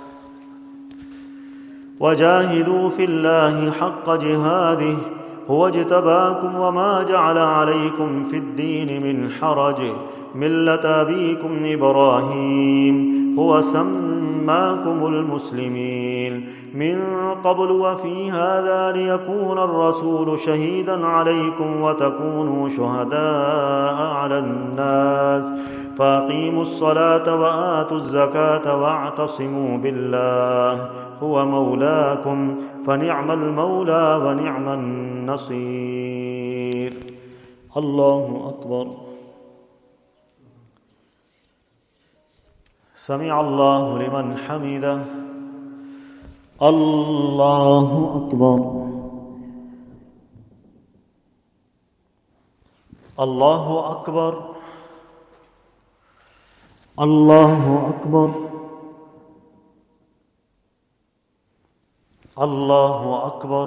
وجاهدوا في الله حق جهاده هو اجتباكم وما جعل عليكم في الدين من حرج ملة أبيكم إبراهيم هو سماكم المسلمين من قبل وفي هذا ليكون الرسول شهيدا عليكم وتكونوا شهداء على الناس فأقيموا الصلاة وآتوا الزكاة واعتصموا بالله هو مولاكم فنعم المولى ونعم النصير الله أكبر سمع الله لمن حمده الله أكبر الله أكبر الله أكبر الله أكبر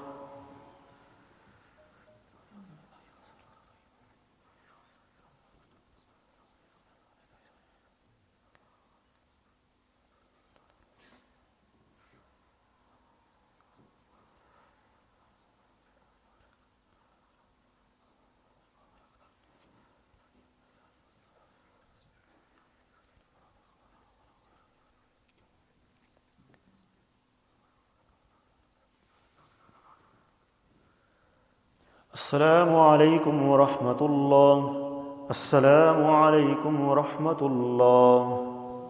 السلام عليكم ورحمة الله السلام عليكم ورحمة الله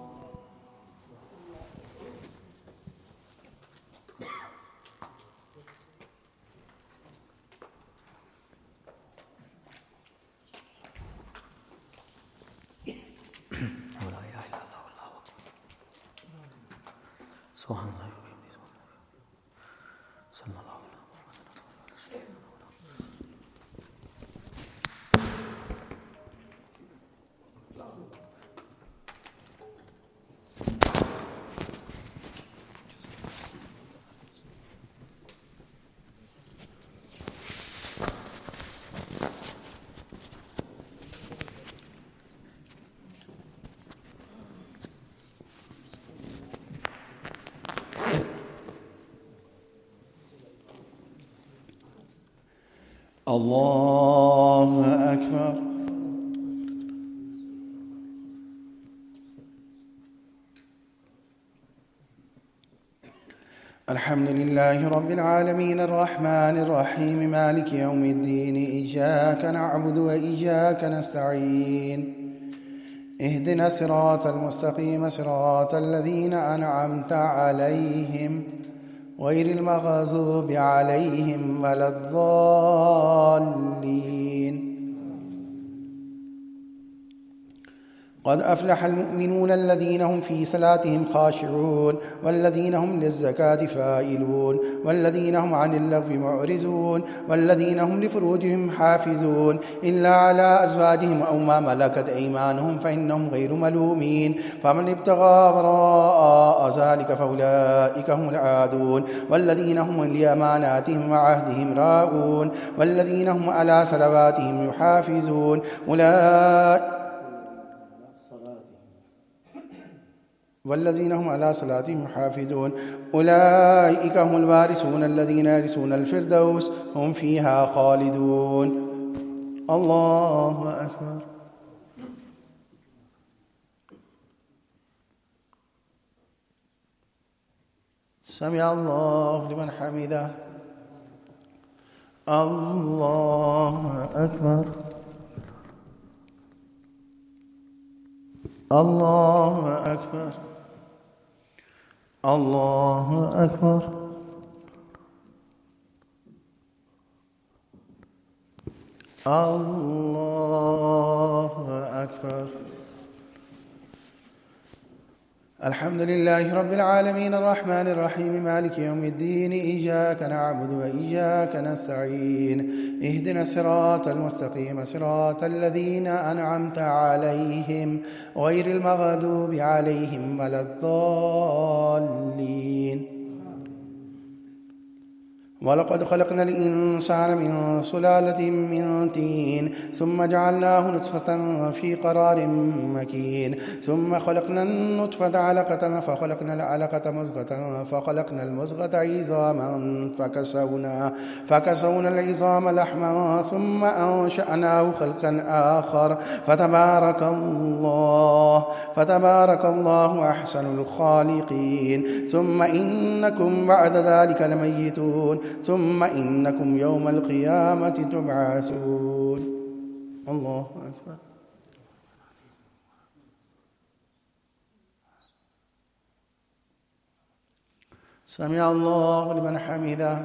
سبحان الله صلى الله عليه وسلم الله أكبر الحمد لله رب العالمين الرحمن الرحيم مالك يوم الدين إياك نعبد وإياك نستعين اهدنا الصراط المستقيم صراط الذين أنعمت عليهم غير المغضوب عليهم ولا الضالين قد أفلح المؤمنون الذين هم في صلاتهم خاشعون والذين هم للزكاة فاعلون والذين هم عن اللغو معرضون والذين هم لفروجهم حافظون إلا على أزواجهم أو ما ملكت أيمانهم فإنهم غير ملومين فمن ابتغى وراء ذلك فأولئك هم العادون والذين هم لأماناتهم وعهدهم راعون والذين هم على صلواتهم يحافظون والذين هم على صلاتهم يحافظون أولئك هم الوارثون الذين يرثون الفردوس هم فيها خالدون الله أكبر سمع الله لمن حمده الله أكبر الله أكبر الله أكبر الله أكبر. الحمد لله رب العالمين الرحمن الرحيم مالك يوم الدين إياك نعبد وإياك نستعين اهدنا الصراط المستقيم صراط الذين أنعمت عليهم غير المغضوب عليهم ولا الضالين. ولقد خلقنا الإنسان من سلالة من طين ثم جعلناه نطفة في قرار مكين ثم خلقنا النطفة علقة فخلقنا العلقة مضغة فخلقنا المضغة عظاما فكسونا العظام لحما ثم أنشأناه خلقا آخر فتبارك الله أحسن الخالقين. ثم إنكم بعد ذلك لميتون ثم إنكم يوم القيامة تبعثون. الله أكبر. سمع الله لمن حمده.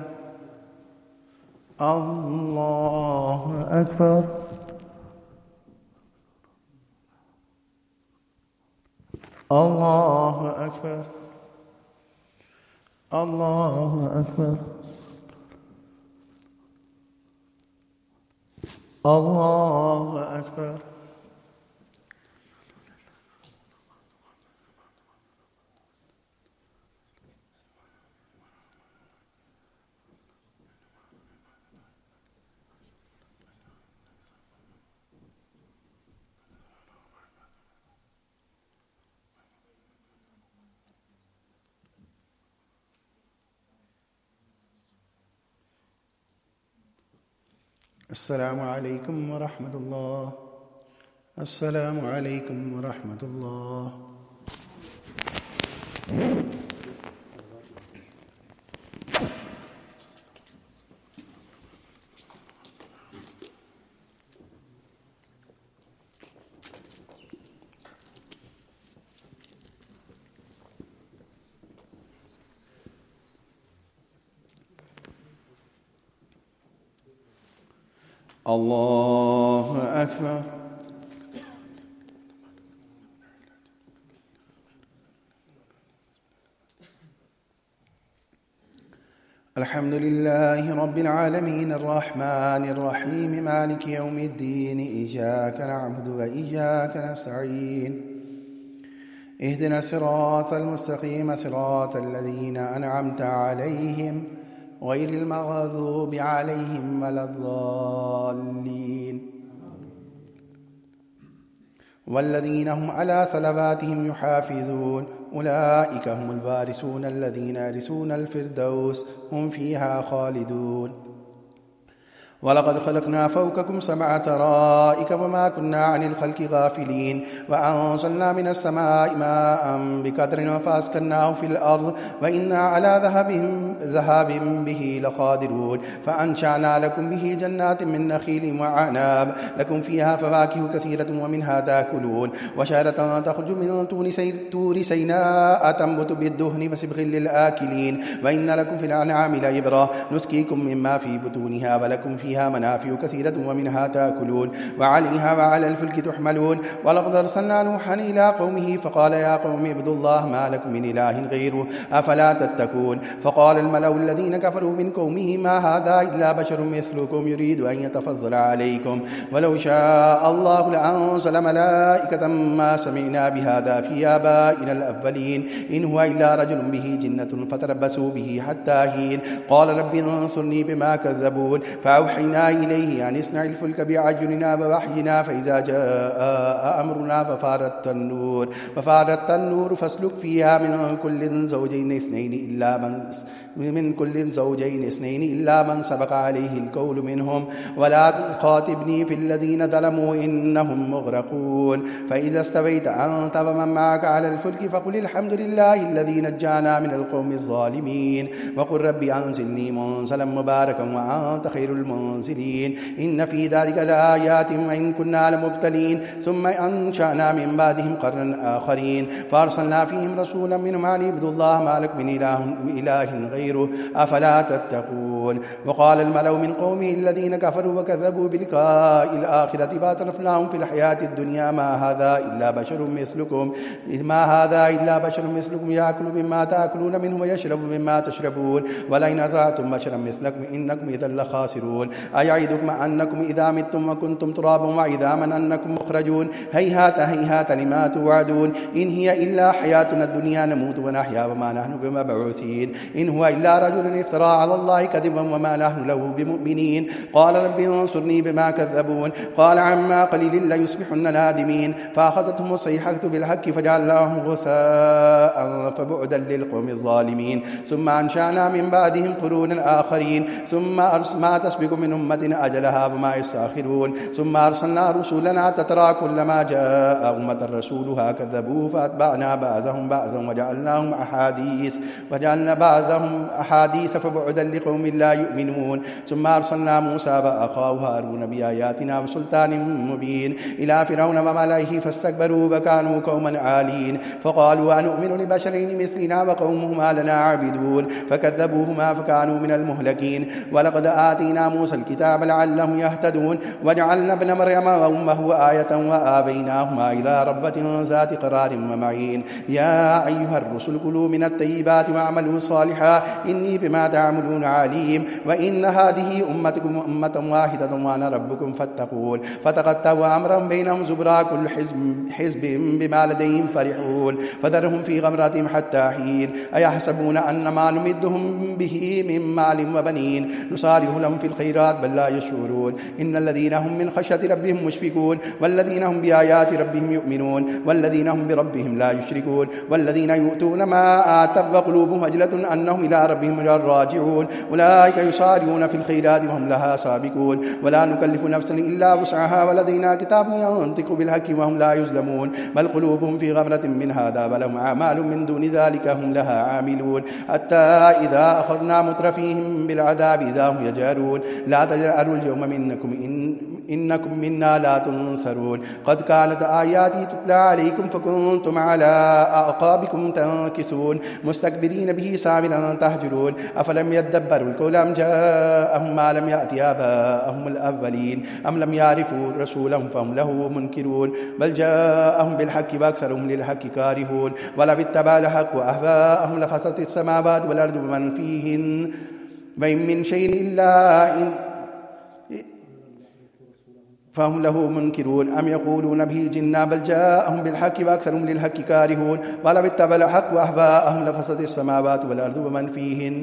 الله أكبر. الله أكبر. الله أكبر. الله أكبر. السلام عليكم ورحمة الله. السلام عليكم ورحمة الله. الله أكبر. الحمد لله رب العالمين الرحمن الرحيم مالك يوم الدين إياك نعبد وإياك نستعين اهدنا الصراط المستقيم صراط الذين أنعمت عليهم غير المغضوب عليهم ولا الضالين. والذين هم على صلواتهم يحافظون أولئك هم الوارثون الذين يرثون الفردوس هم فيها خالدون. ولقد خلقنا فوقكم 7 طرائق وما كنا عن الخلق غافلين وأنزلنا من السماء ماء بقدر فأسكناه في الأرض وإنا على ذهاب به لقادرون. فأنشأنا لكم به جنات من نخيل وعناب لكم فيها فواكه كثيرة ومنها تأكلون. وشجرة تخرج من طور سيناء تنبت بالدهن وصبغ للآكلين. وإن لكم في الأنعام لعبرة نسقيكم مما في بطونها ولكم فيها منافع كثيرة ومنها تأكلون وعليها وعلى الفلك تحملون. ولقد أرسلنا نوحا إلى قومه فقال يا قوم اعبدوا الله ما لكم من إله غيره أفلا تتقون. فقال الملأ الذين كفروا من قومه ما هذا إلا بشر مثلكم يريد أن يتفضل عليكم ولو شاء الله لأنزل ملائكة ما سمعنا بهذا في آبائنا الأولين إن هو إلا رجل به جنة فتربصوا به حتى حين. قال رب انصرني بما كذبون. فأوحينا إليه أن اصنع الفلك بأعيننا ووحينا فإذا جاء أمرنا ففارت النور فاسلك فيها من كل زوجين اثنين إلا من سبق عليه القول منهم ولا تخاطبني في الذين ظلموا إنهم مغرقون. فإذا استويت أنت ومن معك على الفلك فقل الحمد لله الذي نجانا من القوم الظالمين وقل رب أنزلني منزلا مباركا وأنت خير المنزلين المنزلين إن في ذلك لآيات وإن كنا لمبتلين ثم أنشأنا من بعدهم قرنا آخرين فأرسلنا فيهم رسولا منهم أن اعبدوا الله ما لكم من إله غيره أفلا تتقون وقال الملأ من قومه الذين كفروا وكذبوا بلقاء الآخرة فأترفناهم في الحياة الدنيا ما هذا إلا بشر مثلكم يأكل مما تأكلون منه ويشرب مما تشربون ولئن أطعتم بشرا مثلكم إنكم إذا لخاسرون أيعدكم أنكم إذا متم وكنتم ترابا وعظاما أنكم مخرجون هيهات هيهات لما توعدون إن هي إلا حياتنا الدنيا نموت ونحيا وما نحن بمبعوثين إن هو إلا رجل افترى على الله كذبا وما نحن له بمؤمنين قال رب انصرني بما كذبون قال عما قليل ليصبحن نادمين فأخذتهم الصيحة بالحق فجعلناهم غثاء فبعدا للقوم الظالمين ثم أنشأنا من بعدهم قرونا آخرين ثم ما تسبق من أمة أجلها وما يستأخرون ثم أرسلنا رسولنا تترى كلما جاء أمة رسولها كذبوه فأتبعنا بعضهم بعضا وجعلنا بعضهم أحاديث فبعدا لقوم لا يؤمنون ثم أرسلنا موسى وأخاه هارون بآياتنا وسلطان مبين إلى فرعون وملئه فاستكبروا وكانوا قوما عالين فقالوا أنؤمن لبشرين مثلنا وقومهما لنا عابدون فكذبوهما فكانوا من المهلكين ولقد آتينا موسى الكتاب لعلهم يهتدون وجعلنا ابن مريم وأمه آية وآويناهما إلى ربوة ذات قرار ومعين يا أيها الرسل كلوا من الطيبات واعملوا صالحا إني بما تعملون عليم وإن هذه أمتكم أمة واحدة وأنا ربكم فاتقون فتقطعوا أمرا بينهم زبرا كل حزب بما لديهم فرحون فذرهم في غمرتهم حتى حين أيحسبون أن ما نمدهم به من مال وبنين نسارع لهم في الخيرات بل لا يشعرون إن الذين هم من خشية ربهم مشفقون والذين هم بآيات ربهم يؤمنون والذين هم بربهم لا يشركون والذين يؤتون ما آتوا وقلوبهم وجلة أنهم إلى ربهم راجعون أولئك يسارعون في الخيرات وهم لها سابقون ولا نكلف نفسا إلا وسعها ولدينا كتاب ينطق بالحق وهم لا يظلمون بل قلوبهم في غمرة من هذا ولهم أعمال من دون ذلك هم لها عاملون حتى إذا أخذنا مترفيهم بالعذاب إذا هم يجارون لا تجرأوا اليوم إنكم منا لا تنصرون قد كانت آياتي تتلى عليكم فكنتم على أعقابكم تنكسون مستكبرين به سامرا تهجرون أفلم يدبروا القول أم جاءهم ما لم يأت آباءهم الأولين أم لم يعرفوا رسولهم فهم له منكرون بل جاءهم بالحق وأكثرهم للحق كارهون ولو اتبع الحق أهواءهم لفسدت السماوات والأرض ومن فيهن وإن من شيء إلا إن فهم له منكرون أم يقولون به جنة بل جاءهم بالحق وأكثرهم للحق كارهون ولو اتبع الحق أهواءهم لفسدت السماوات والأرض ومن فيهن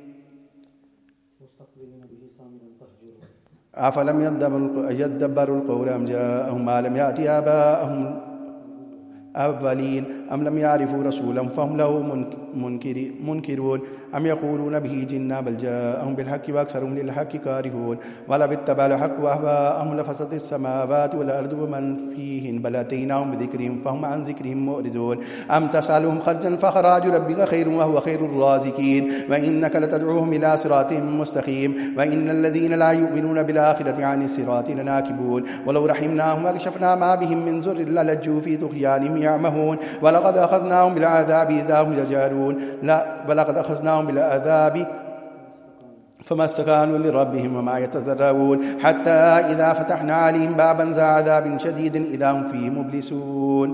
أفلم يدبروا القول أم جاءهم ما لم يأت آباءهم أولين أم لم يعرفوا رسولهم فهم له منكرون أم يقولون به جنة بل جاءهم بالحق وأكثرهم للحق كارهون ولو اتبع الحق أهواءهم لفسدت السماوات والأرض ومن فيهن بل أتيناهم بذكرهم فهم عن ذكرهم معرضون أم تسألهم خرجا فخراج ربك خير وهو خير الرازقين وإنك لتدعوهم إلى صراط مستقيم وإن الذين لا يؤمنون بالآخرة عن الصراط لناكبون ولو رحمناهم وكشفنا ما بهم من ضر للجوا في طغيانهم يعمهون ولقد أخذناهم بالعذاب إذا هم يجارون ولقد أخذناهم بالعذاب فما استكانوا لربهم وما يتزرعون حتى إذا فتحنا عليهم بابا ذا عذاب شديد إذا هم فيه مبلسون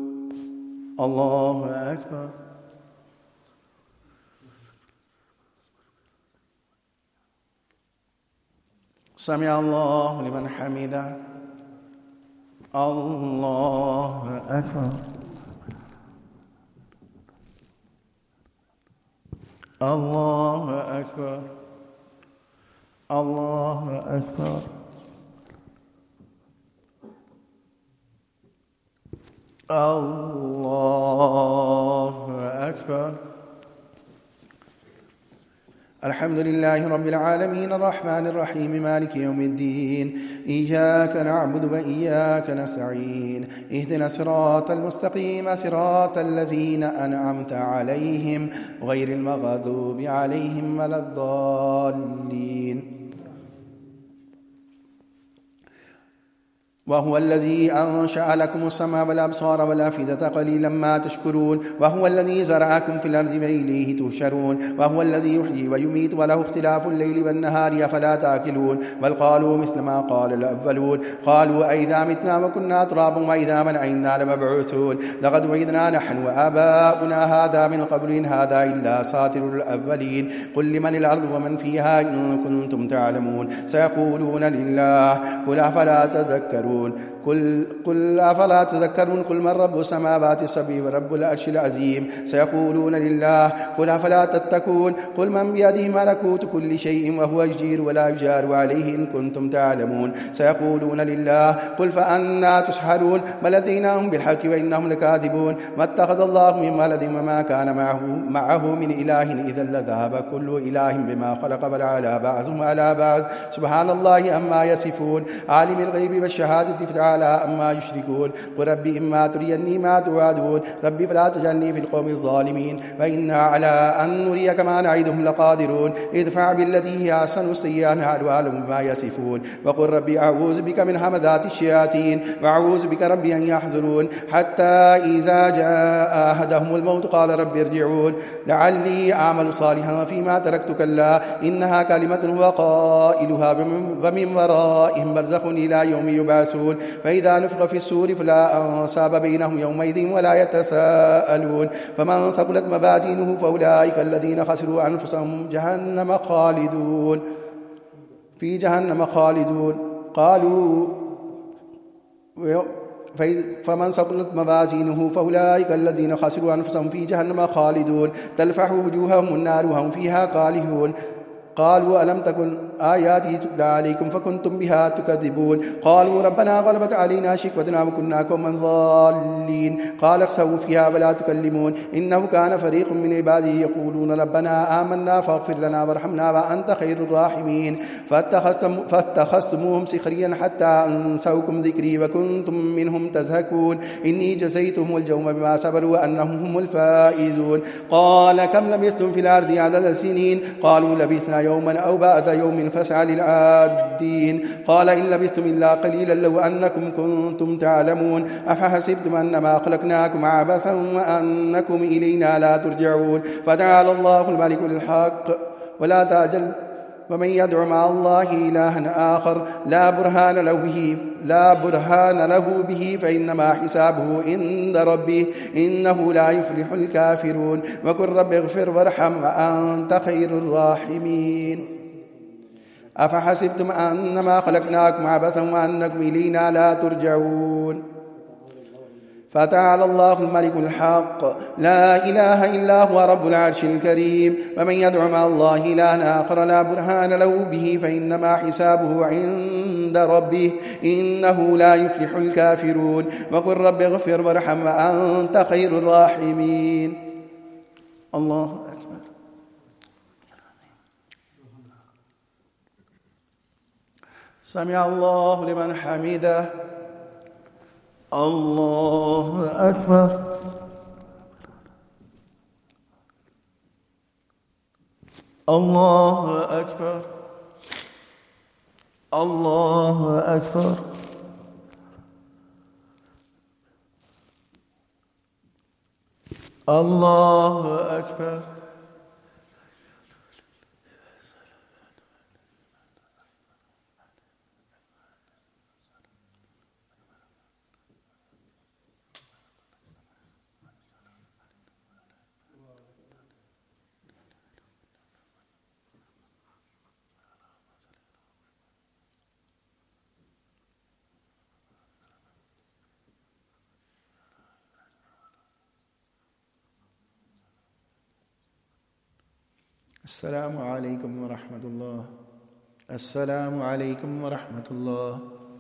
الله أكبر سمع الله لمن حمده الله أكبر الله أكبر الله أكبر الله أكبر الحمد لله رب العالمين الرحمن الرحيم مالك يوم الدين إياك نعبد وإياك نستعين اهدنا الصراط المستقيم صراط الذين أنعمت عليهم غير المغضوب عليهم ولا الضالين وهو الذي أنشأ لكم السمع والأبصار والأفئدة قليلا ما تشكرون وهو الذي زرعكم في الأرض وإليه تحشرون وهو الذي يحيي ويميت وله اختلاف الليل والنهار أفلا تأكلون بل قالوا مثل ما قال الأولون قالوا أئذا متنا وكنا ترابا وإذا من أئنا لمبعوثون لقد وعدنا نحن وآباؤنا هذا من قبل إن هذا إلا أساطير الأولين قل لمن الأرض ومن فيها إن كنتم تعلمون سيقولون لله قل أفلا تذكرون قل أفلا تذكرون قل من رب السماوات السبع ورب العرش العظيم سيقولون لله قل أفلا تتقون قل من بيده ملكوت كل شيء وهو يجير ولا يجار عليه إن كنتم تعلمون سيقولون لله قل فأنا تسحرون بل أتيناهم بالحق وإنهم لكاذبون ما اتخذ الله من ولد وما كان معه من إله إذا لذهب كل إله بما خلق بل على بعضهم على بعض سبحان الله أما يصفون عالم الغيب والشهادة فتعالى أما يشركون قل ربي إما تريني ما توعدون ربي فلا تجعلني في القوم الظالمين وإنا على أن نريك ما نعدهم لقادرون ادفع بالتي هي أحسن السيئة نحن أعلم بما يصفون وقل ربي أعوذ بك من همذات الشياطين وأعوذ بك ربي أن يحضرون حتى إذا جاء أحدهم الموت قال ربي ارجعون لعلي أعمل صالحا فيما تركت كلا إنها كلمة وقائلها ومن ورائهم برزخ إلى يوم يبعثون فإذا نفخ في السور فلا أنساب بينهم يومئذ ولا يتساءلون فمن ثقلت موازينه فأولئك الذين خسروا أنفسهم جهنم خالدون في جهنم خالدون قالوا فمن ثقلت موازينه فأولئك الذين خسروا أنفسهم في جهنم خالدون تلفح وجوههم النار وهم فيها كالحون قالوا ألم تكن آياتي تتلى عليكم فكنتم بها تكذبون قالوا ربنا غلبت علينا شقوتنا وكنا قوما ضالين قال اخسئوا فيها ولا تكلمون إنه كان فريق من عبادي يقولون ربنا آمنا فاغفر لنا وارحمنا وأنت خير الراحمين فاتخذتموهم سخريا حتى أنسوكم ذكري وكنتم منهم تزهكون إني جزيتهم اليوم بما صبروا أنهم هم الفائزون قال كم لبثتم في الأرض عدد سنين قالوا لبثنا يوما أو بعد يوم فاسأل العادين قال إن لبثتم إلا قليلا لو أنكم كنتم تعلمون أفحسبتم أنما خلقناكم عبثا وأنكم إلينا لا ترجعون فتعالى الله الملك الحق ولا تعجل ومن يدع مع الله إلها آخر لا برهان له به فإنما حسابه عند ربه إنه لا يفلح الكافرون وقل رب اغفر وارحم وأنت خير الراحمين أفحسبتم أنما خلقناكم عبثا وأنكم إلينا لا ترجعون فتعالى الله الملك الحق لا إله إلا هو رب العرش الكريم ومن يدع مع الله إلها آخر لا برهان له به فإنما حسابه عند ربه إنه لا يفلح الكافرون وقل رب اغفر وارحم وأنت خير الراحمين الله أكبر سمع الله لمن حمده الله أكبر الله أكبر الله أكبر الله أكبر السلام عليكم ورحمة الله السلام عليكم ورحمة الله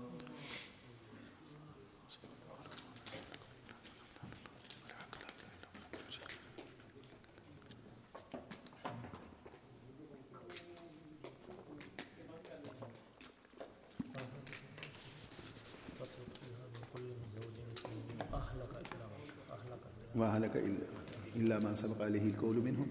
وأهلك إلا ما سبق عليه القول منهم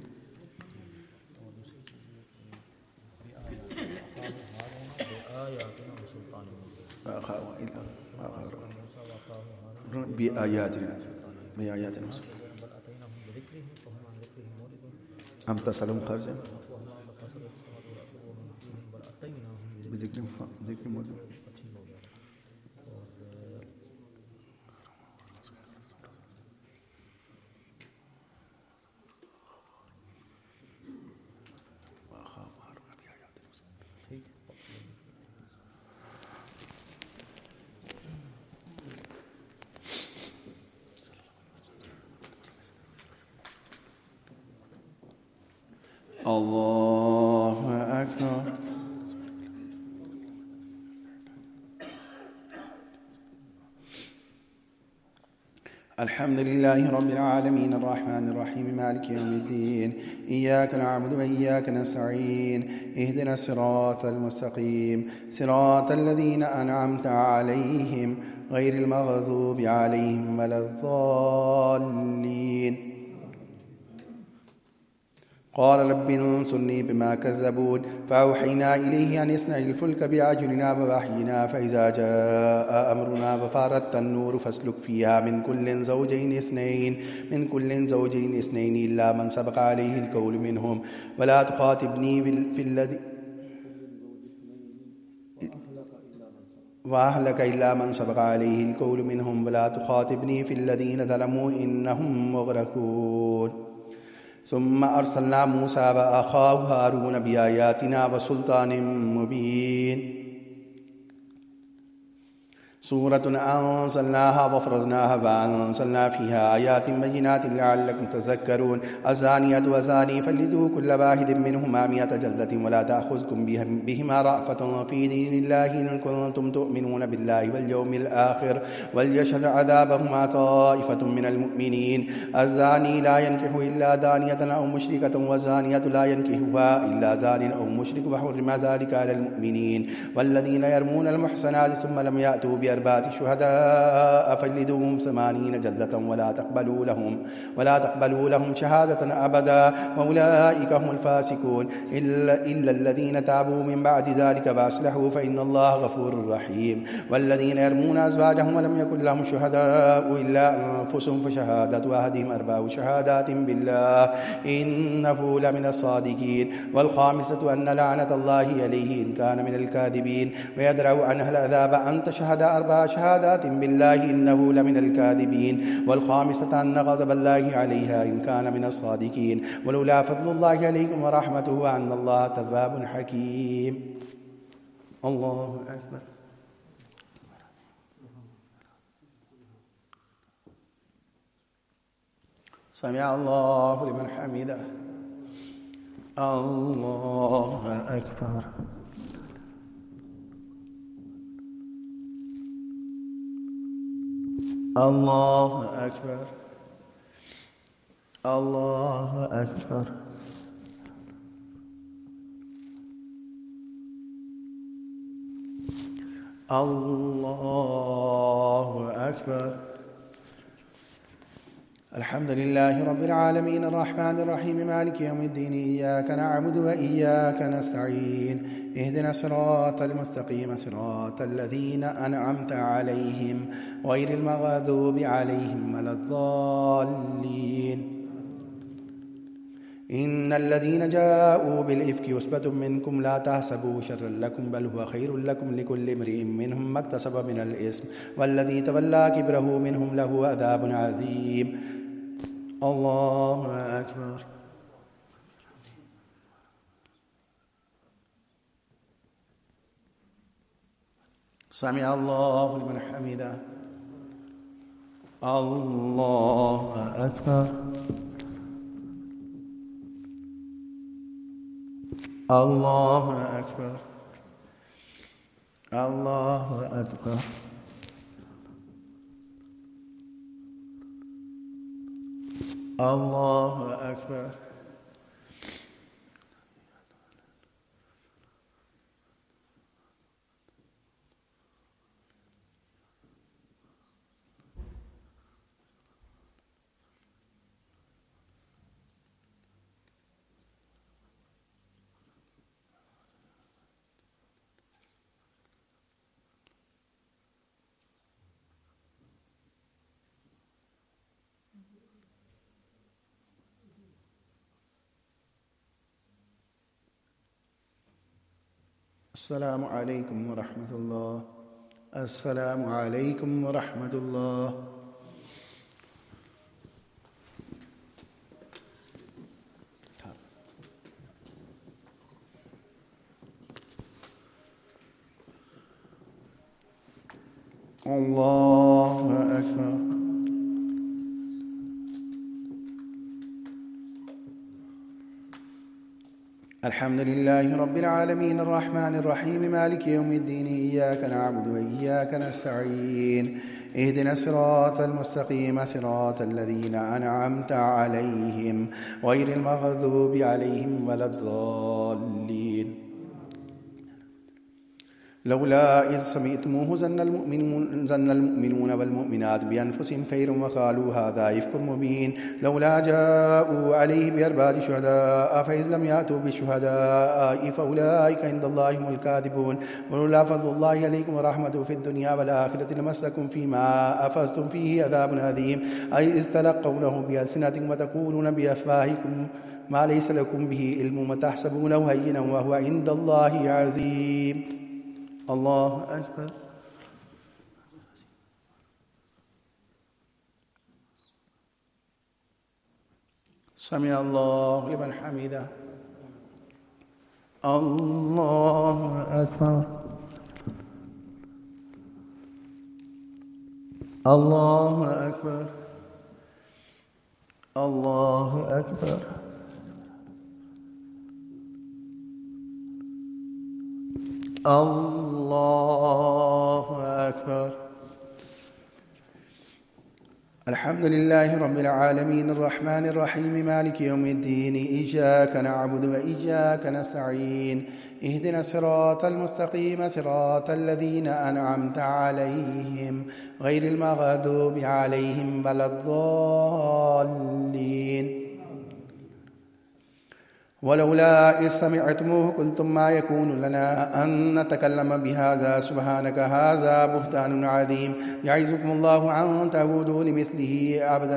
بآياتنا أم تسألهم خرجا بذكر موجود. الله أكبر. الحمد لله رب العالمين الرحمن الرحيم مالك يوم الدين إياك نعبد وإياك نستعين اهدنا الصراط المستقيم صراط الذين أنعمت عليهم غير المغضوب عليهم ولا الضالين. قال رب انصرني بما كذبون فأوحينا إليه أن يصنع الفلك بأعيننا ووحينا فإذا جاء أمرنا وفارت النور فاسلك فيها من كل زوجين اثنين إلا من سبق عليه القول منهم ولا تخاطبني في الذي وأهلك إلا من سبق عليه القول منهم ولا تخاطبني في الذين ظلموا إنهم مغرقون. ثم أرسلنا موسى وأخاه هارون بآياتنا وسلطان مبين. سورة أنزلناها وفرضناها وأنزلنا فيها آيات بينات لعلكم تذكرون. الزانية والزاني فاجلدوا كل واحد منهما 100 جلدة ولا تأخذكم بهما رأفة في دين الله إن كنتم تؤمنون بالله واليوم الآخر وليشهد عذابهما طائفة من المؤمنين. الزاني لا ينكح إلا دانية أو مشركة والزانية لا ينكحها إلا زان أو مشرك وحرم ذلك على المؤمنين. والذين يرمون المحصنات ثم لم يأتوا بأربعة شهداء فاجلدوهم 80 جلدة ولا تقبلوا لهم شهادة أبدا وأولئك هم الفاسقون إلا الذين تابوا من بعد ذلك وأصلحوا فإن الله غفور رحيم. والذين يرمون أزواجهم ولم يكن لهم شهداء إلا أنفسهم فشهادة أحدهم 4 شهادات بالله إنه لمن الصادقين. والخامسة أن لعنة الله عليه إن كان من الكاذبين ويدرأ عنها العذاب أن تشهد 4 شهادات بالله إنه لمن الكاذبين. والخامسة أن غضب الله عليها إن كان من الصادقين. ولولا فضل الله عليكم ورحمته وأن الله تواب حكيم. الله أكبر. سمع الله لمن حمده. الله أكبر. الله أكبر. الله أكبر. الله أكبر. الحمد لله رب العالمين الرحمن الرحيم مالك يوم الدين إياك نعبد وإياك نستعين اهدنا الصراط المستقيم صراط الذين أنعمت عليهم غير المغضوب عليهم ولا الضالين. إن الذين جاءوا بالإفك عصبة منكم لا تحسبوا شرا لكم بل هو خير لكم لكل امرئ منهم ما اكتسب من الإثم والذي تولى كبره منهم له عذاب عظيم. الله أكبر. سمع الله لمن حمده. الله أكبر. الله أكبر. الله أكبر. الله أكبر. السلام عليكم ورحمة الله. السلام عليكم ورحمة الله. الله أكبر. الحمد لله رب العالمين الرحمن الرحيم مالك يوم الدين إياك نعبد وإياك نستعين اهدنا الصراط المستقيم صراط الذين أنعمت عليهم غير المغضوب عليهم ولا الضالين. لولا إذ سمعتموه ظن المؤمنون والمؤمنات بأنفسهم خيرا وقالوا هذا إفك مبين لولا جاءوا عليه بأربعة شهداء فإذ لم يأتوا بالشهداء فأولئك عند الله هم الكاذبون ولولا فضل الله عليكم ورحمته في الدنيا والآخرة لمسكم فيما أفضتم فيه عذاب عظيم أي إذ تلقونه بألسنتكم وتقولون بأفواهكم ما ليس لكم به علم وتحسبونه هينا وهو عند الله عظيم. الله أكبر. سمع الله لمن حمده. الله أكبر. الله أكبر. الله أكبر. الله أكبر. الحمد لله رب العالمين الرحمن الرحيم مالك يوم الدين إياك نعبد وإياك نستعين اهدنا الصراط المستقيم صراط الذين أنعمت عليهم غير المغضوب عليهم ولا الضالين. ولولا إذ سمعتموه قلتم ما يكون لنا أن نتكلم بهذا سبحانك هذا بهتان عظيم يعظكم الله أن تعودوا لمثله أبدا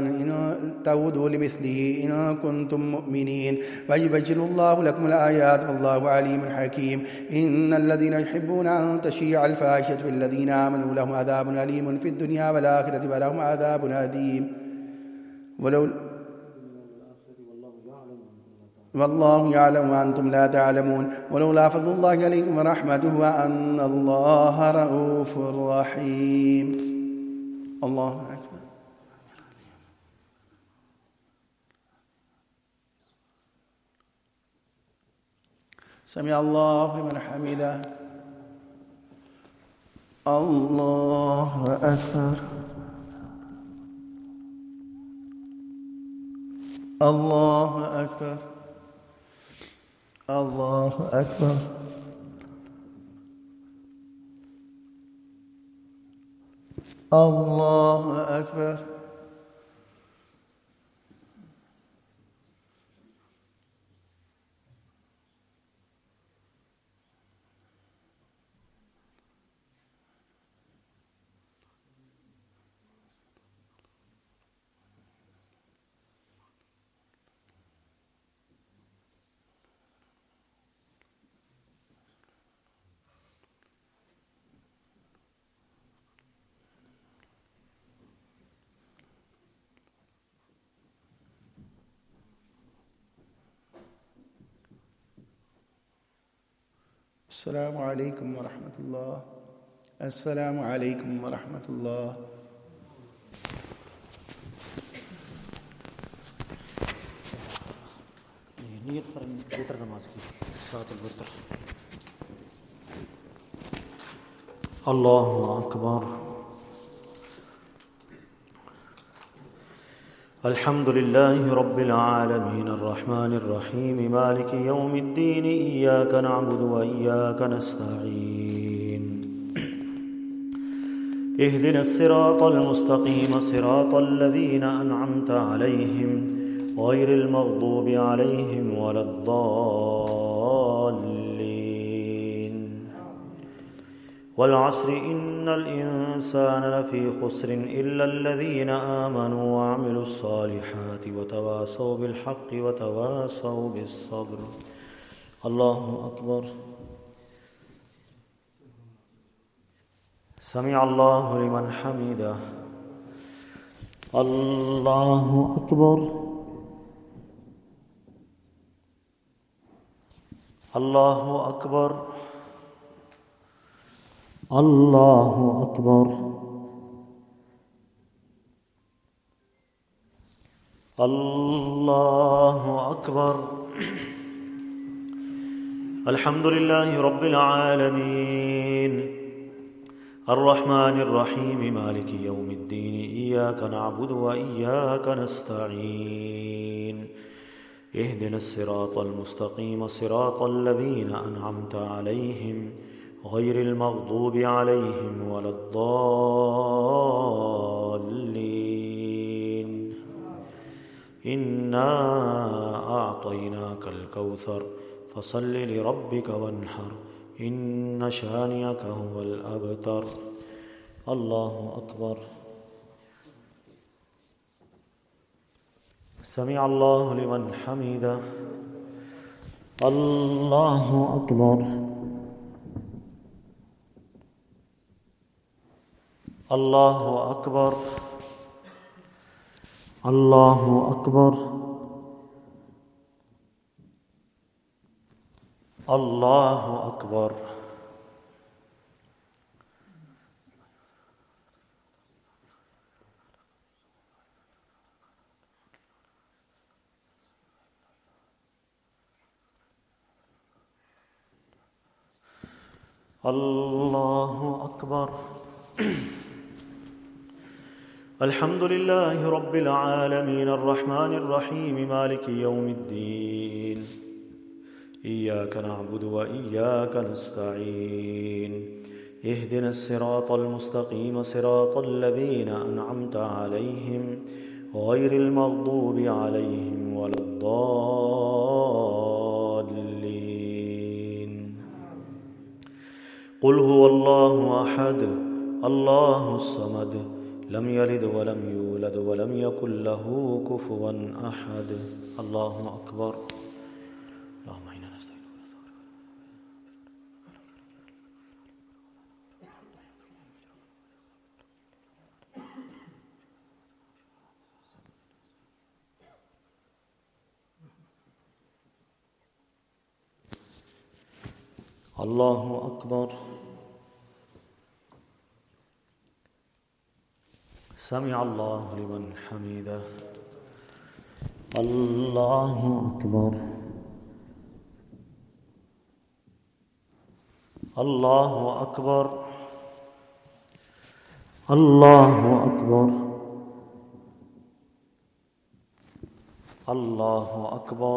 إن كنتم مؤمنين ويبين الله لكم الآيات والله عليم حكيم. إن الذين يحبون أن تشيع الفاحشة في الذين آمنوا لهم عذاب أليم في الدنيا والآخرة ولهم عذاب عظيم. والله يعلم وأنتم لا تعلمون ولولا فضل الله عليكم ورحمته وأن الله رؤوف رحيم. الله أكبر. سمع الله لمن حمده. الله أكبر. الله أكبر. الله أكبر. الله أكبر. السلام عليكم ورحمة الله. السلام عليكم ورحمة الله. نیت پر وتر نماز کی صلاۃ الوتر. اللہ اکبر. الحمد لله رب العالمين الرحمن الرحيم مالك يوم الدين إياك نعبد وإياك نستعين اهدنا الصراط المستقيم صراط الذين أنعمت عليهم غير المغضوب عليهم ولا الضالين. والعصر إن الإنسان لفي خسر إلا الذين آمنوا وعملوا الصالحات وتواصوا بالحق وتواصوا بالصبر. الله أكبر. समिअ अल्लाहु लिमन हमिदह। अल्लाहु अकबर। अल्लाहु अकबर। अल्लाहु अकबर। अल्लाहु अकबर। अल्हम्दुलिल्लाहि रब्बिल आलमीन अर्रहमानिर रहीम मालिकि यौमिद्दीन इय्याका नअबुदु व इय्याका नस्तईन इहदिनस सिरातल मुस्तकीम सिरातल लज़ीना अनअमता अलैहिम गैरिल मग़दूबि अलैहिम वलद्दाल्लीन। इन्ना अअतैनाकल कौसर फसल्लि लिरब्बिक वन्हर इन्न शानिअक हुवल अबतर। अल्लाहु अकबर। समिअ अल्लाहु लिमन हमिदह। अल्लाहु अकबर। अल्लाहु अकबर। अल्लाहु अकबर। अल्लाहु अकबर। अल्लाहु अकबर। अल्हम्दुलिल्लाहि रब्बिल आलमीन अर्रहमानिर रहीम मालिकि यौमिद्दीन इय्याका नअबुदु व इय्याका नस्तईन इहदिनस सिरातल मुस्तकीम सिरातल लज़ीना अनअमता अलैहिम गैरिल मग़दूबि अलैहिम वलद्दाल्लीन। क़ुल हुवल्लाहु अहद अल्लाहुस समद लम यलिद वलम यूलद वलम यकुल लहू कुफुवन अहद। अल्लाहु अकबर। अल्लाहु अकबर। समिअ अल्लाहु लिमन हमिदह। अल्लाहु अकबर। अल्लाहु अकबर। अल्लाहु अकबर। अल्लाहु अकबर।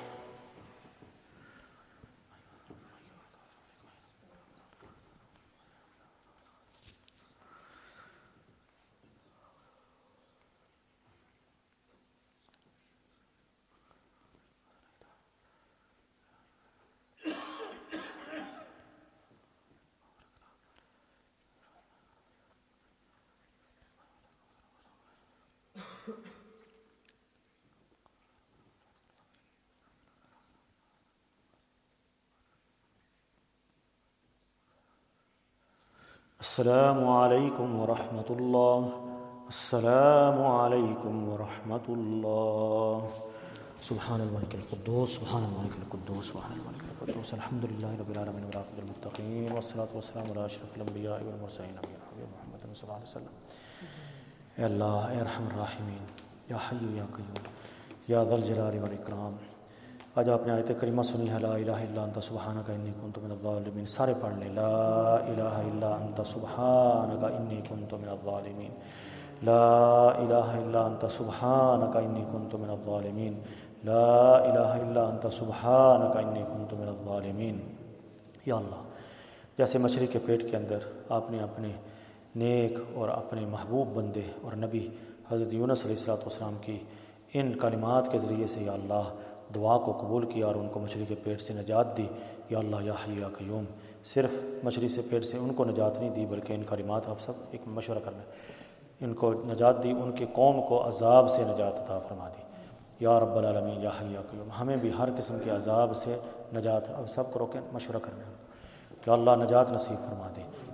अस्सलामु अलैकुम वरहमतुल्लाह। अस्सलामु अलैकुम वरहमतुल्लाह। सुब्हानल मलिकिल कुद्दूस सुब्हानल मलिकिल कुद्दूस सुब्हानल मलिकिल कुद्दूस अल्हम्दुलिल्लाहि रब्बिल आलमीन व आखिरुल मुत्तकीन वस्सलातु वस्सलामु अला अशरफिल अंबिया वल मुरसलीन नबीना मुहम्मद सल्लल्लाहु अलैहि वसल्लम। ए अल्लाह ए रहमान राहिमीन या हय्यु या क़य्यूम या ज़ल जलाली वल इकराम। आज आपने आयत करीमा सुनी है ला इलाहा इल्ला अंता सुब्हानका इन्नी कुन्तु मिनज़ ज़ालिमीन। सारे पढ़ लें ला इलाहा इल्ला अंता सुब्हानका इन्नी कुन्तु मिनज़ ज़ालिमीन। ला इलाहा इल्ला अंता सुब्हानका इन्नी कुन्तु मिनज़ ज़ालिमीन। ला इलाहा इल्ला अंता सुब्हानका इन्नी कुन्तु मिनज़ ज़ालिमीन। या अल्लाह, जैसे मछली के पेट के अंदर आपने अपने नेक और अपने महबूब बंदे और नबी हज़रत यूनुस अलैहिस्सलाम की इन कलिमात के ज़रिए से या अल्लाह दुआ को कबूल किया और उनको मछली के पेट से नजात दी। या अल्लाह या हय्यु या क़य्यूम, सिर्फ़ मछली से पेट से उनको नजात नहीं दी बल्कि इन कलिमात आप सब एक मशवरा करना, इनको नजात दी, उनकी कौम को अज़ाब से नजात अता फरमा दी। या रब्बल आलमीन या हय्यु या क़य्यूम, हमें भी हर किस्म के अज़ाब से नजात, अब सब को रोकें, मशवरा करना। या अल्लाह नजात नसीब फरमा दे।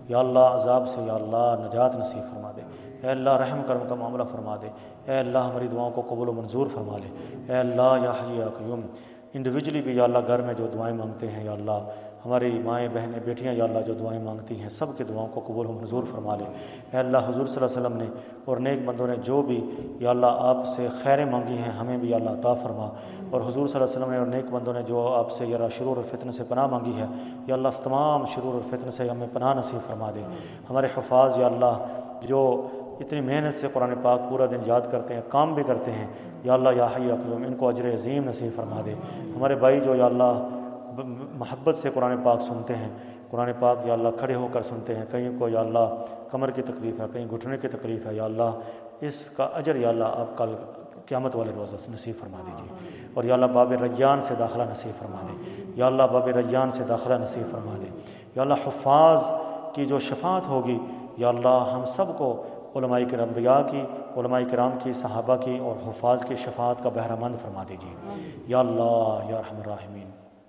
या अल्लाह अजाब से या अल्लाह नजात नसीब फरमा दे। ए अल्लाह रहम करम का मामला फरमा दे। ए अल्लाह हमारी दुआओं को कबूल व मंजूर फरमा ले। ए अल्लाह या हय्यु या क़य्यूम इंडिविजुअली भी या अल्लाह घर में जो दुआएं मांगते हैं या अल्लाह, हमारी माएँ बहनें बेटियां या अल्लाह जो दुआएं मांगती हैं सब की दुआओं को कबूल व मंजूर फरमा ले। ए अल्लाह हुज़ूर सल्लल्लाहु अलैहि वसल्लम ने और नेक बंदों ने जो भी या अल्लाह आपसे खैरें मांगी हैं हमें भी अल्लाह अता फरमा। और हुज़ूर सल्लल्लाहु अलैहि वसल्लम ने और नेक बंदों ने जो आपसे या शुरूर और फितन से पनाह मांगी है या अल्लाह तमाम शुरूर और फितन से हमें पनाह नसीब फरमा दे। हमारे हुफ़ाज़ या अल्लाह जो इतनी मेहनत से कुरान पाक पूरा दिन याद करते हैं, काम भी करते हैं, या अल्लाह या हय्यु या क़य्यूम इनको अजर अज़ीम नसीब फरमा दे। हमारे भाई जो या अल्लाह मोहब्बत से कुरान पाक सुनते हैं, कुरान पाक या अल्लाह खड़े होकर सुनते हैं, कहीं को या अल्लाह कमर की तकलीफ़ है, कहीं घुटने की तकलीफ़ है, या अल्लाह इसका अजर या अल्लाह आप कल क़यामत वाले रोज़ नसीब फरमा दीजिए। और या अल्लाह बाब रय्यान से दाखिला नसीब फरमा दे। या अल्लाह बाब रय्यान से दाखिला नसीब फरमा दे। या अल्लाह हुफ़ाज़ की जो शफ़ाअत होगी या अल्लाह हम सब को उलमाए किराम अंबिया की, उलमाए किराम की, सहाबा की और हुफ़ाज़ की शफ़ाअत का बहरामंद फरमा दीजिए। या अल्लाह या अरहमर राहिमीन,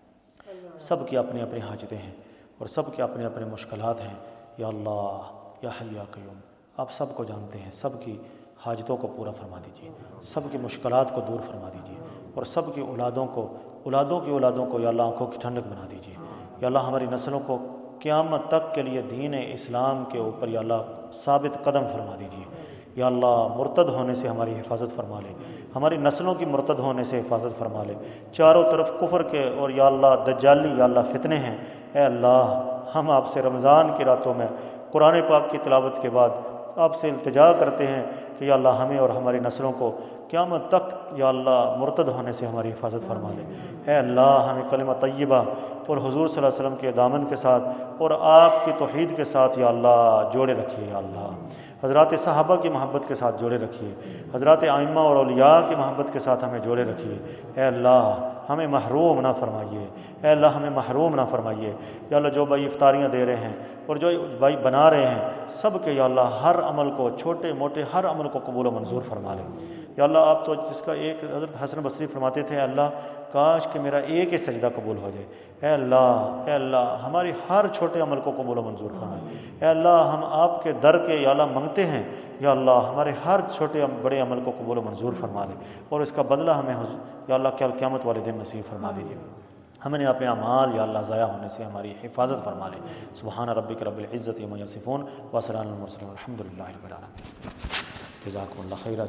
सब की अपनी अपनी हाजतें हैं और सब के अपने अपने मुश्किलात हैं। या अल्लाह या हय्यु या क़य्यूम आप सब को जानते हैं, सब की हाजतों को पूरा फरमा दीजिए, सब की मुश्किलात को दूर फरमा दीजिए और सब की औलादों की औलादों को या अल्लाह आँखों की ठंडक बना दीजिए। या अल्लाह हमारी नस्लों को क़यामत तक के लिए दीन इस्लाम के ऊपर या अल्लाह साबित कदम फरमा दीजिए। या अल्लाह मुर्तद होने से हमारी हिफाजत फरमा ले, हमारी नस्लों की मुर्तद होने से हिफाजत फरमा ले। चारों तरफ कुफ्र के और या अल्लाह दज्जाली या अल्लाह फितने हैं। ए अल्लाह हम आपसे रमज़ान की रातों में कुरान पाक की तिलावत के बाद आपसे इल्तिजा करते हैं कि या अल्लाह हमें और हमारी नस्लों को क़यामत तक या अल्लाह मुर्तद होने से हमारी हिफाजत फरमा ले। ए अल्लाह हमें कलिमा तय्यबा और हुज़ूर सल्लल्लाहु अलैहि वसल्लम के दामन के साथ और आपकी तौहीद के साथ या अल्लाह जोड़े रखिए। या अल्लाह हज़रात सहाबा की मोहब्बत के साथ जोड़े रखिए, हज़रात आइम्मा और औलिया की मोहब्बत के साथ हमें जोड़े रखिए। ए अल्लाह हमें महरूम ना फरमाइए। ए अल्लाह हमें महरूम ना फरमाइए। या अल्लाह जो भाई इफ्तारियाँ दे रहे हैं और जो भाई बना रहे हैं सब के या अल्लाह हर अमल को, छोटे मोटे हर अमल को कबूल व मंजूर फरमा लें। या अल्लाह आप तो जिसका एक हज़रत हसन बसरी फरमाते थे, अल्लाह काश कि मेरा एक ही सजदा कबूल हो जाए। ए अल्लाह हमारी हर छोटे अमल को कबूल व मंजूर फरमाए। ए अल्लाह हम आपके दर के या अल्लाह मांगते हैं, या अल्लाह हमारे हर छोटे बड़े अमल को कबूल व मंजूर फरमा लें और इसका बदला हमें या अल्लाह कल क़यामत वाले दिन नसीब फरमा दीजिए। हमने अपने अमाल या अल्लाह ज़ाया होने से हमारी हिफाजत फरमा ले। सुबहान रब्बिक रब्बिल इज़्ज़ति अम्मा यसिफ़ून व सलामुन अलल मुरसलीन वल्हम्दुलिल्लाहि रब्बिल आलमीन। जज़ाकुमुल्लाह खैरा।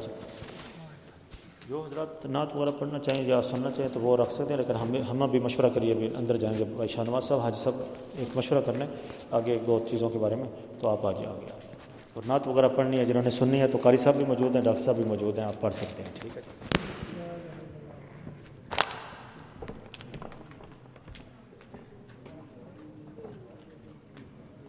जो हज़रात नात वगैरह पढ़ना चाहें या सुनना चाहें तो वो रख सकते हैं, लेकिन हम भी मशवरा करिए। अभी अंदर जाएंगे भाई शाहनवाज साहब, हाजी साहब एक मशवरा करने आगे एक दो चीज़ों के बारे में, तो आप आ जाओगे। और नात वगैरह पढ़नी है जिन्होंने सुननी है तो कारी साहब भी मौजूद हैं, डॉक्टर साहब भी मौजूद हैं, आप पढ़ सकते हैं। ठीक है।